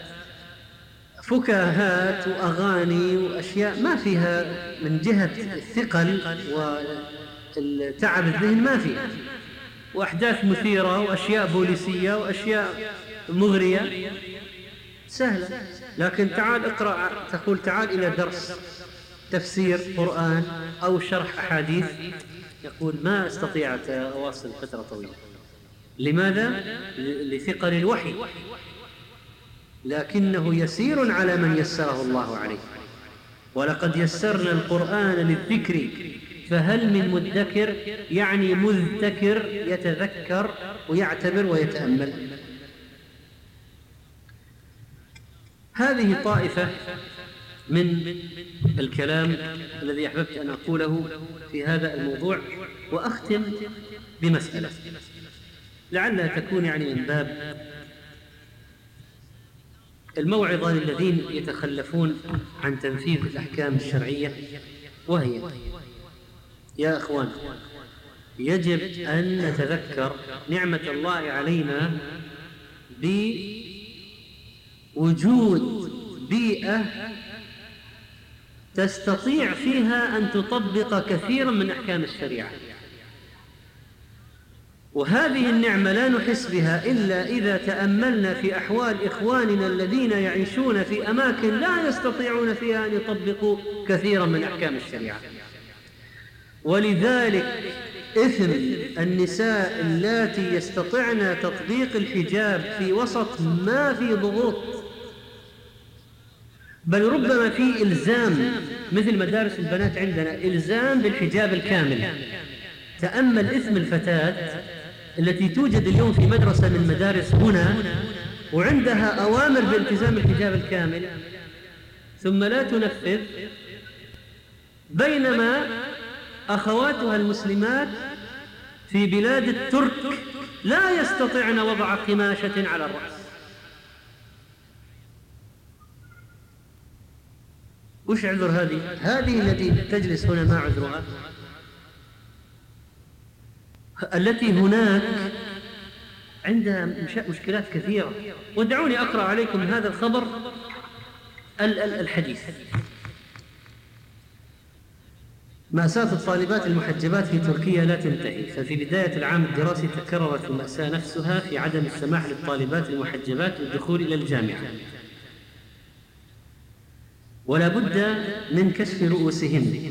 فكاهات وأغاني وأشياء ما فيها من جهة الثقل والتعب الذهن ما فيها، وأحداث مثيرة وأشياء بوليسية وأشياء مغرية سهلة. لكن تعال اقرأ، تقول تعال إلى درس تفسير قرآن أو شرح أحاديث، يقول ما استطيع أواصل فترة طويلة. لماذا؟ لثقل الوحي، لكنه يسير على من يسره الله عليه. ولقد يسرنا القرآن للذكر فهل من مدكر، يعني مذكر يتذكر ويعتبر ويتأمل. هذه طائفة من الكلام الذي أحببت أن أقوله في هذا الموضوع. وأختم بمسألة لعلها تكون يعني من باب الموعظة للذين يتخلفون عن تنفيذ الأحكام الشرعية، وهي يا أخوان يجب أن نتذكر نعمة الله علينا بوجود بيئة تستطيع فيها أن تطبق كثيرا من أحكام الشريعة، وهذه النعمة لا نحس بها إلا إذا تأملنا في أحوال إخواننا الذين يعيشون في أماكن لا يستطيعون فيها أن يطبقوا كثيرا من أحكام الشريعة. ولذلك إثم النساء اللاتي يستطعن تطبيق الحجاب في وسط ما في ضغوط، بل ربما في إلزام، مثل مدارس البنات عندنا إلزام بالحجاب الكامل. تأمل إثم الفتاة التي توجد اليوم في مدرسة من مدارس هنا وعندها أوامر بالتزام الحجاب الكامل ثم لا تنفذ، بينما أخواتها المسلمات في بلاد الترك لا يستطيعن وضع قماشة على الرأس. وش عذر هذه التي تجلس هنا ما عذرها؟ التي هناك عندها مشكلات كثيرة. ودعوني أقرأ عليكم هذا الخبر الحديث. مأساة الطالبات المحجبات في تركيا لا تنتهي، ففي بداية العام الدراسي تكررت المأساة نفسها في عدم السماح للطالبات المحجبات بالدخول إلى الجامعة، ولا بد من كشف رؤوسهن،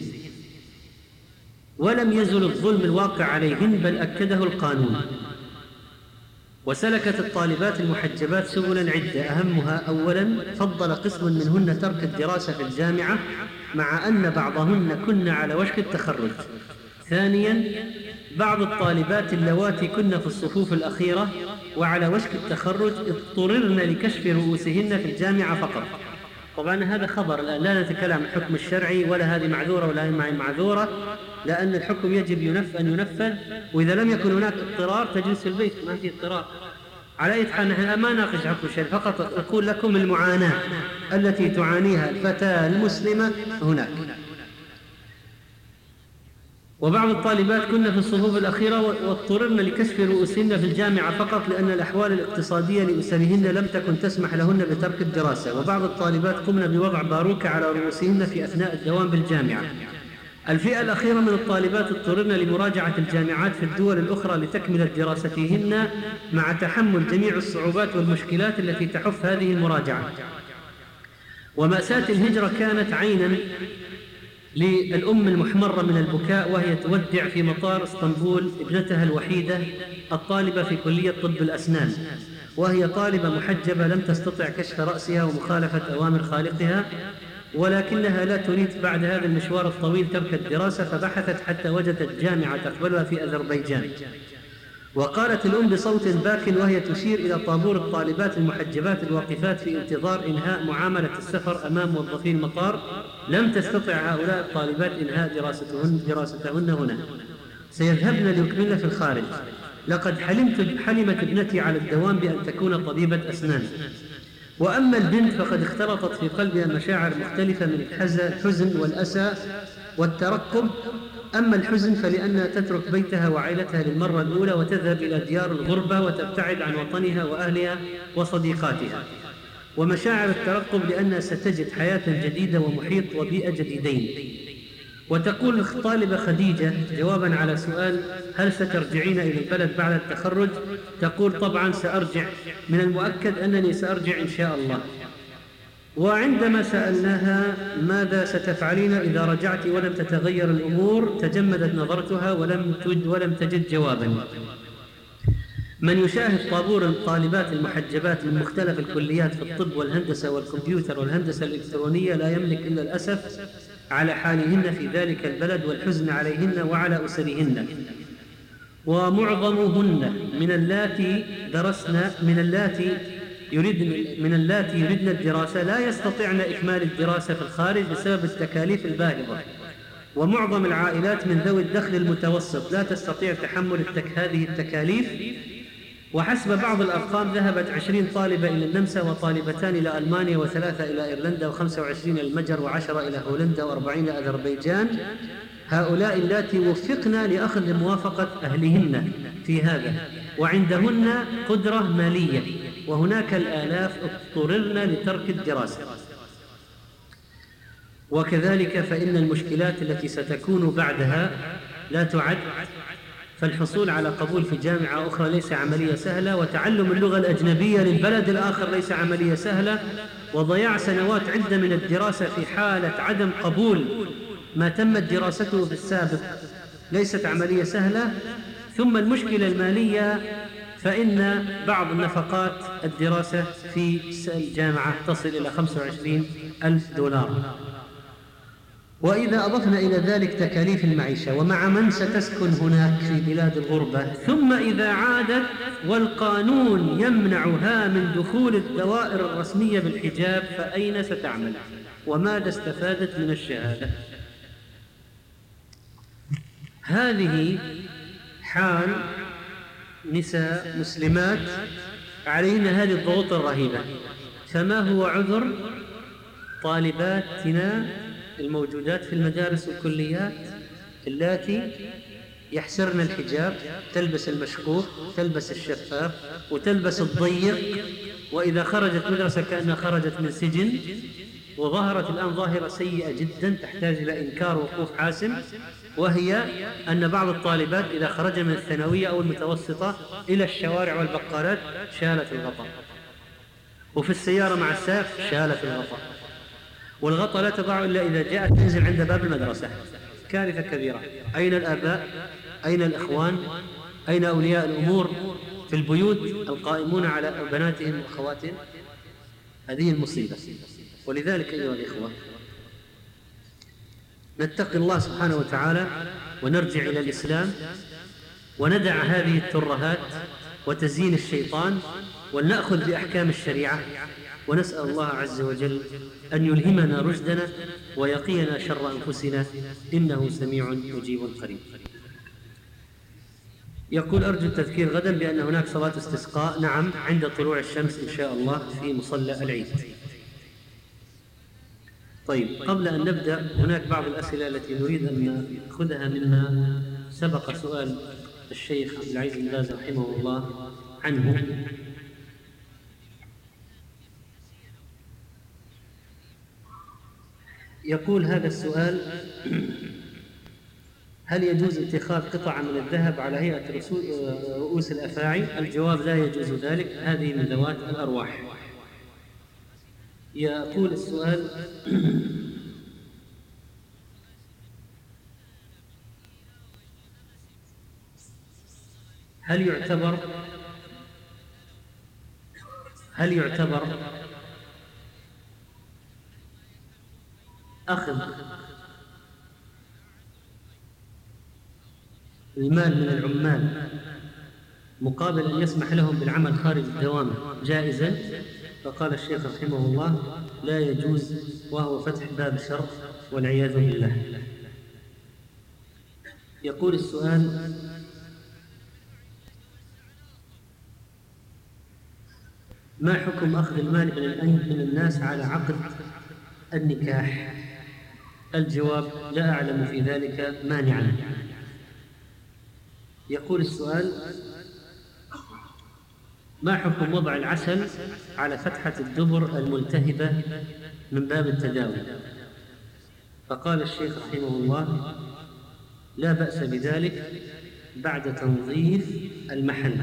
ولم يزل الظلم الواقع عليهن بل أكده القانون. وسلكت الطالبات المحجبات سبلا عدة، أهمها أولا فضل قسم منهن ترك الدراسة في الجامعة مع أن بعضهن كن على وشك التخرج. ثانيا بعض الطالبات اللواتي كن في الصفوف الأخيرة وعلى وشك التخرج اضطررن لكشف رؤوسهن في الجامعة فقط. طبعا هذا خبر، لا نتكلم عن الحكم الشرعي، ولا هذه معذورة ولا هذه معذورة، لأن الحكم يجب أن ينفذ، وإذا لم يكن هناك اضطرار تجلس في البيت، ما في اضطرار. على أي حال نحن ما ناقش حكم الشرعي، فقط أقول لكم المعاناة التي تعانيها الفتاة المسلمة هناك. وبعض الطالبات كن في الصفوف الأخيرة واضطررن لكشف رؤوسهن في الجامعة فقط لأن الأحوال الاقتصادية لأسرهن لم تكن تسمح لهن بترك الدراسة. وبعض الطالبات قمن بوضع باروكة على رؤوسهن في أثناء الدوام بالجامعة. الفئة الأخيرة من الطالبات اضطررن لمراجعة الجامعات في الدول الأخرى لتكمل دراستهن مع تحمل جميع الصعوبات والمشكلات التي تحف هذه المراجعة. ومأساة الهجرة كانت عينا للأم المحمرة من البكاء وهي تودع في مطار اسطنبول ابنتها الوحيدة الطالبة في كلية طب الأسنان، وهي طالبة محجبة لم تستطع كشف رأسها ومخالفة أوامر خالقها، ولكنها لا تريد بعد هذا المشوار الطويل ترك الدراسة، فبحثت حتى وجدت جامعة تقبلها في أذربيجان. وقالت الأم بصوت باك وهي تشير إلى طابور الطالبات المحجبات الواقفات في انتظار إنهاء معاملة السفر أمام موظفي المطار: لم تستطع هؤلاء الطالبات إنهاء دراستهن هنا، سيذهبن ليكملن في الخارج. لقد حلمت ابنتي على الدوام بأن تكون طبيبة أسنان. وأما البنت فقد اختلطت في قلبها مشاعر مختلفة من الحزن والأسى والترقب. أما الحزن فلأنها تترك بيتها وعائلتها للمرة الأولى وتذهب إلى ديار الغربة وتبتعد عن وطنها وأهلها وصديقاتها. ومشاعر الترقب لأنها ستجد حياة جديدة ومحيط وبيئة جديدين. وتقول الطالبة خديجة جوابا على سؤال: هل سترجعين إلى البلد بعد التخرج؟ تقول: طبعا سأرجع، من المؤكد أنني سأرجع إن شاء الله. وعندما سألناها ماذا ستفعلين إذا رجعت ولم تتغير الأمور، تجمدت نظرتها ولم تجد جوابا. من يشاهد طابور الطالبات المحجبات من مختلف الكليات في الطب والهندسة والكمبيوتر والهندسة الإلكترونية لا يملك إلا الأسف على حالهن في ذلك البلد والحزن عليهن وعلى أسرهن. ومعظمهن من اللاتي درسن من اللاتي يردن الدراسة لا يستطيعن إكمال الدراسة في الخارج بسبب التكاليف الباهظة. ومعظم العائلات من ذوي الدخل المتوسط لا تستطيع تحمل هذه التكاليف. وحسب بعض الأرقام ذهبت 20 طالبة إلى النمسا، وطالبتان إلى ألمانيا، و3 إلى إيرلندا، و25 إلى المجر، و10 إلى هولندا، و40 إلى أذربيجان. هؤلاء اللاتي وفقنا لأخذ موافقة أهلهن في هذا وعندهن قدرة مالية، وهناك الآلاف اضطررن لترك الدراسة. وكذلك فإن المشكلات التي ستكون بعدها لا تعد، فالحصول على قبول في جامعة أخرى ليس عملية سهلة، وتعلم اللغة الأجنبية للبلد الآخر ليس عملية سهلة، وضياع سنوات عدة من الدراسة في حالة عدم قبول ما تمت دراسته في السابق ليست عملية سهلة. ثم المشكلة المالية، فإن بعض النفقات الدراسة في الجامعة تصل إلى 25,000 دولار. وإذا أضفنا إلى ذلك تكاليف المعيشة، ومع من ستسكن هناك في بلاد الغربة، ثم إذا عادت والقانون يمنعها من دخول الدوائر الرسمية بالحجاب، فأين ستعمل؟ وماذا استفادت من الشهادة؟ هذه حال نساء مسلمات عليهن هذه الضغوط الرهيبة. فما هو عذر طالباتنا الموجودات في المدارس والكليات اللاتي يحسرن الحجاب، تلبس المشقوق، تلبس الشفاف، وتلبس الضيق، وإذا خرجت مدرسة كأنها خرجت من سجن. وظهرت الآن ظاهرة سيئة جدا تحتاج إلى إنكار وقوف حاسم، وهي أن بعض الطالبات إذا خرجن من الثانوية أو المتوسطة إلى الشوارع والبقالات شالت الغطاء، وفي السيارة مع السائق شالت الغطاء، والغطاء لا تضع إلا إذا جاءت تنزل عند باب المدرسة. كارثة كبيرة. أين الآباء؟ أين الإخوان؟ أين أولياء الأمور في البيوت القائمون على بناتهم وأخواتهم؟ هذه المصيبة. ولذلك أيها الإخوة، نتقي الله سبحانه وتعالى ونرجع إلى الإسلام، وندع هذه الترهات وتزيين الشيطان، ونأخذ بأحكام الشريعة، ونسأل الله عز وجل أن يلهمنا رشدنا ويقينا شر أنفسنا، إنه سميع مجيب قريب. يقول: أرجو التذكير غدا بأن هناك صلاة استسقاء. نعم، عند طلوع الشمس إن شاء الله في مصلى العيد. طيب، قبل أن نبدأ هناك بعض الأسئلة التي نريد أن نأخذها مما سبق سؤال الشيخ عبد العزيز بن باز رحمه الله عنه. يقول هذا السؤال: هل يجوز اتخاذ قطعة من الذهب على هيئة رؤوس الأفاعي؟ الجواب: لا يجوز ذلك، هذه من ذوات الأرواح. يقول السؤال: هل يعتبر أخذ المال من العمال مقابل أن يسمح لهم بالعمل خارج الدوام جائزا؟ فقال الشيخ رحمه الله: لا يجوز، وهو فتح باب شر والعياذ بالله. يقول السؤال: ما حكم أخذ المال من الناس على عقد النكاح؟ الجواب: لا أعلم في ذلك مانعا. يقول السؤال: ما حكم وضع العسل على فتحة الدبر الملتهبة من باب التداوي؟ فقال الشيخ رحمه الله: لا بأس بذلك بعد تنظيف المحل.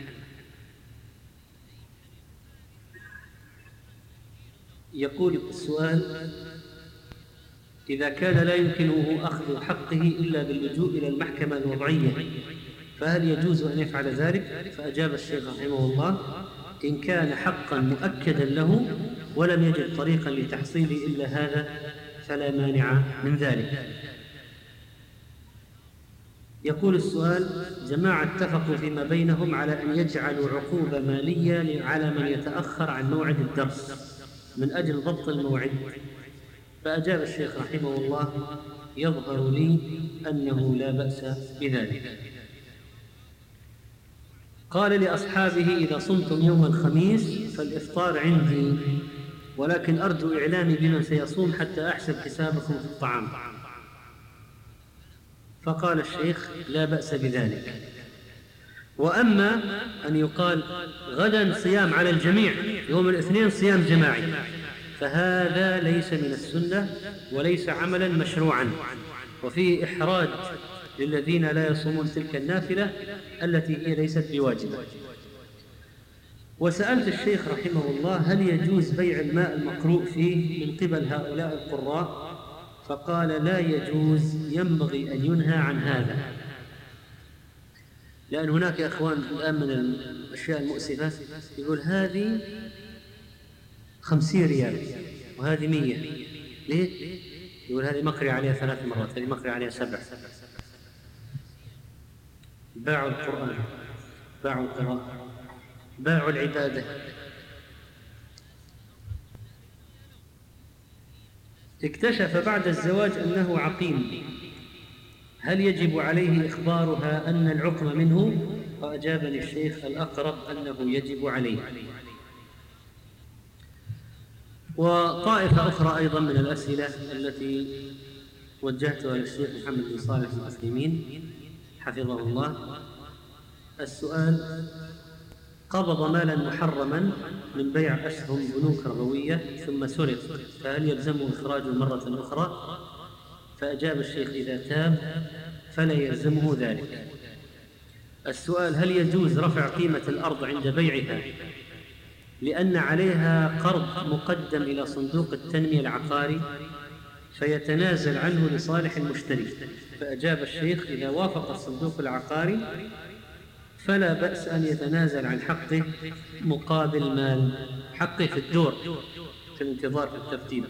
يقول السؤال: إذا كان لا يمكنه أخذ حقه إلا باللجوء إلى المحكمة الوضعية، فهل يجوز أن يفعل ذلك؟ فأجاب الشيخ رحمه الله: إن كان حقا مؤكدا له ولم يجد طريقا لتحصيله إلا هذا فلا مانع من ذلك. يقول السؤال: جماعة اتفقوا فيما بينهم على أن يجعلوا عقوبة مالية على من يتأخر عن موعد الدرس من أجل ضبط الموعد. فأجاب الشيخ رحمه الله: يظهر لي أنه لا بأس بذلك. قال لأصحابه: إذا صمتم يوم الخميس فالإفطار عندي، ولكن أرجو إعلامي بمن سيصوم حتى أحسب حسابكم في الطعام. فقال الشيخ: لا بأس بذلك. وأما أن يقال غدا صيام على الجميع، يوم الاثنين صيام جماعي، فهذا ليس من السنة وليس عملا مشروعا، وفيه إحراج للذين لا يصومون تلك النافلة التي هي ليست بواجبة. وسألت الشيخ رحمه الله: هل يجوز بيع الماء المقروء فيه من قبل هؤلاء القراء فقال لا يجوز، ينبغي أن ينهى عن هذا. لأن هناك يا أخوان الآن من الأشياء المؤسفة يقول هذه 50 ريال وهذه 100. ليه؟ يقول هذه مقري عليها 3 مرات، هذه مقري عليها 7. باعوا القرآن، باعوا القراءة، باعوا العبادة. اكتشف بعد الزواج أنه عقيم، هل يجب عليه إخبارها أن العقم منه؟ فأجابني الشيخ الأقرب أنه يجب عليه. وطائفة أخرى أيضا من الأسئلة التي وجهتها للشيخ محمد بن صالح العثيمين حفظه الله. السؤال: قبض مالا محرما من بيع أسهم بنوك ربوية ثم سرق، فهل يلزمه إخراجه مرة أخرى؟ فأجاب الشيخ إذا تاب فلا يلزمه ذلك. السؤال: هل يجوز رفع قيمة الأرض عند بيعها لأن عليها قرض مقدم إلى صندوق التنمية العقاري فيتنازل عنه لصالح المشتري؟ فأجاب الشيخ إذا وافق الصندوق العقاري فلا بأس أن يتنازل عن حقه مقابل مال، حقه في الدور في الانتظار في الترتيب.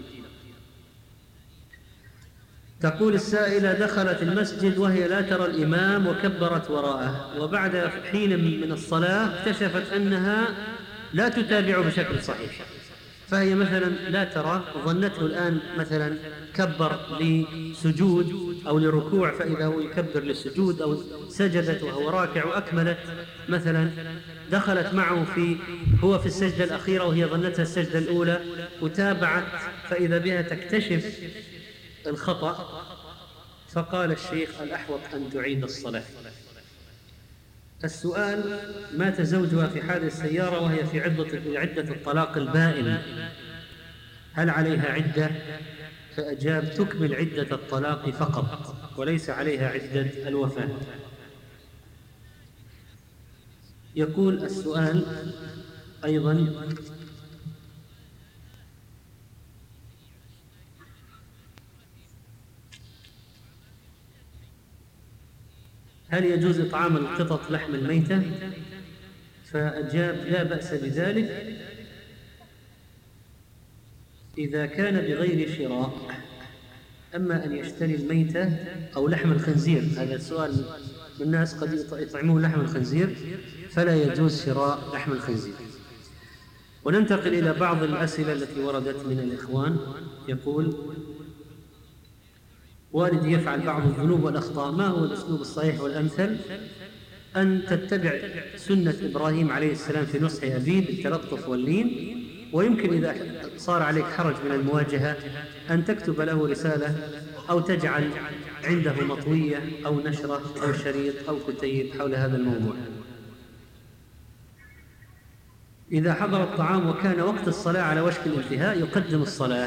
تقول السائلة: دخلت المسجد وهي لا ترى الإمام وكبرت وراءه، وبعد حين من الصلاة اكتشفت أنها لا تتابع بشكل صحيح، فهي مثلا لا ترى، ظنته الآن مثلا كبر لسجود أو لركوع، فإذا هو يكبر للسجود، أو سجدت وهو راكع وأكملت مثلا، دخلت معه هو في السجدة الأخيرة وهي ظنتها السجدة الأولى وتابعت، فإذا بها تكتشف الخطأ. فقال الشيخ: الأحوط أن تعيد الصلاة. السؤال: مات زوجها في حادث سيارة وهي في عدة الطلاق البائن، هل عليها عدة؟ فأجاب: تكمل عدة الطلاق فقط وليس عليها عدة الوفاة. يقول السؤال أيضا: هل يجوز إطعام القطط لحم الميتة؟ فأجاب: لا بأس بذلك إذا كان بغير شراء. أما أن يشتري الميتة أو لحم الخنزير، هذا السؤال من الناس قد يطعمون لحم الخنزير، فلا يجوز شراء لحم الخنزير. وننتقل إلى بعض الأسئلة التي وردت من الإخوان. يقول: والدي يفعل بعض الذنوب والأخطاء، ما هو الأسلوب الصحيح والأمثل؟ أن تتبع سنة إبراهيم عليه السلام في نصح أبيه بالتلطف واللين، ويمكن إذا صار عليك حرج من المواجهة أن تكتب له رسالة أو تجعل عنده مطوية أو نشرة أو شريط أو كتيب حول هذا الموضوع. إذا حضر الطعام وكان وقت الصلاة على وشك الانتهاء يقدم الصلاة.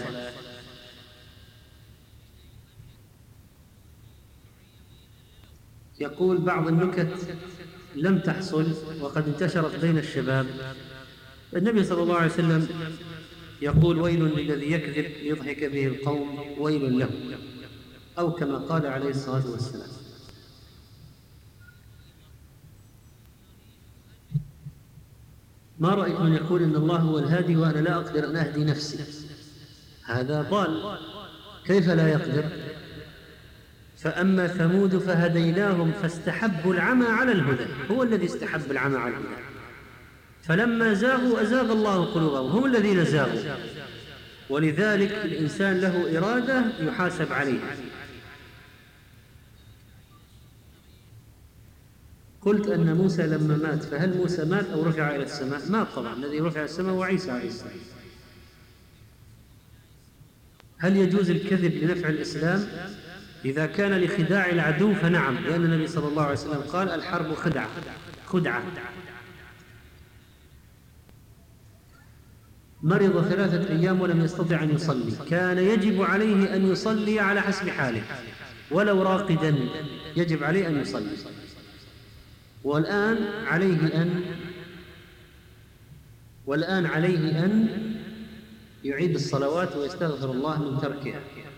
يقول: بعض النكت لم تحصل وقد انتشرت بين الشباب. النبي صلى الله عليه وسلم يقول: ويل للذي يكذب ليضحك به القوم ويل له، أو كما قال عليه الصلاة والسلام. ما رأيك من يقول إن الله هو الهادي وأنا لا أقدر أن أهدي نفسي؟ هذا ضال، كيف لا يقدر؟ فأما ثمود فهديناهم فاستحبوا العمى على الهدى، هو الذي استحب العمى على الهدى، فلما زاغوا أزاغ الله قلوبهم، هم الذين زاغوا. ولذلك الإنسان له إرادة يحاسب عليها. قلت أن موسى لما مات، فهل موسى مات أو رفع إلى السماء؟ مات طبعا، الذي رفع إلى السماء هو عيسى عليه السلام. هل يجوز الكذب لنفع الإسلام؟ إذا كان لخداع العدو فنعم، لأن النبي صلى الله عليه وسلم قال: الحرب خدعة. مرض 3 أيام ولم يستطع أن يصلي، كان يجب عليه أن يصلي على حسب حاله، ولو راقدا يجب عليه أن يصلي. والآن عليه أن يعيد الصلوات ويستغفر الله من تركها.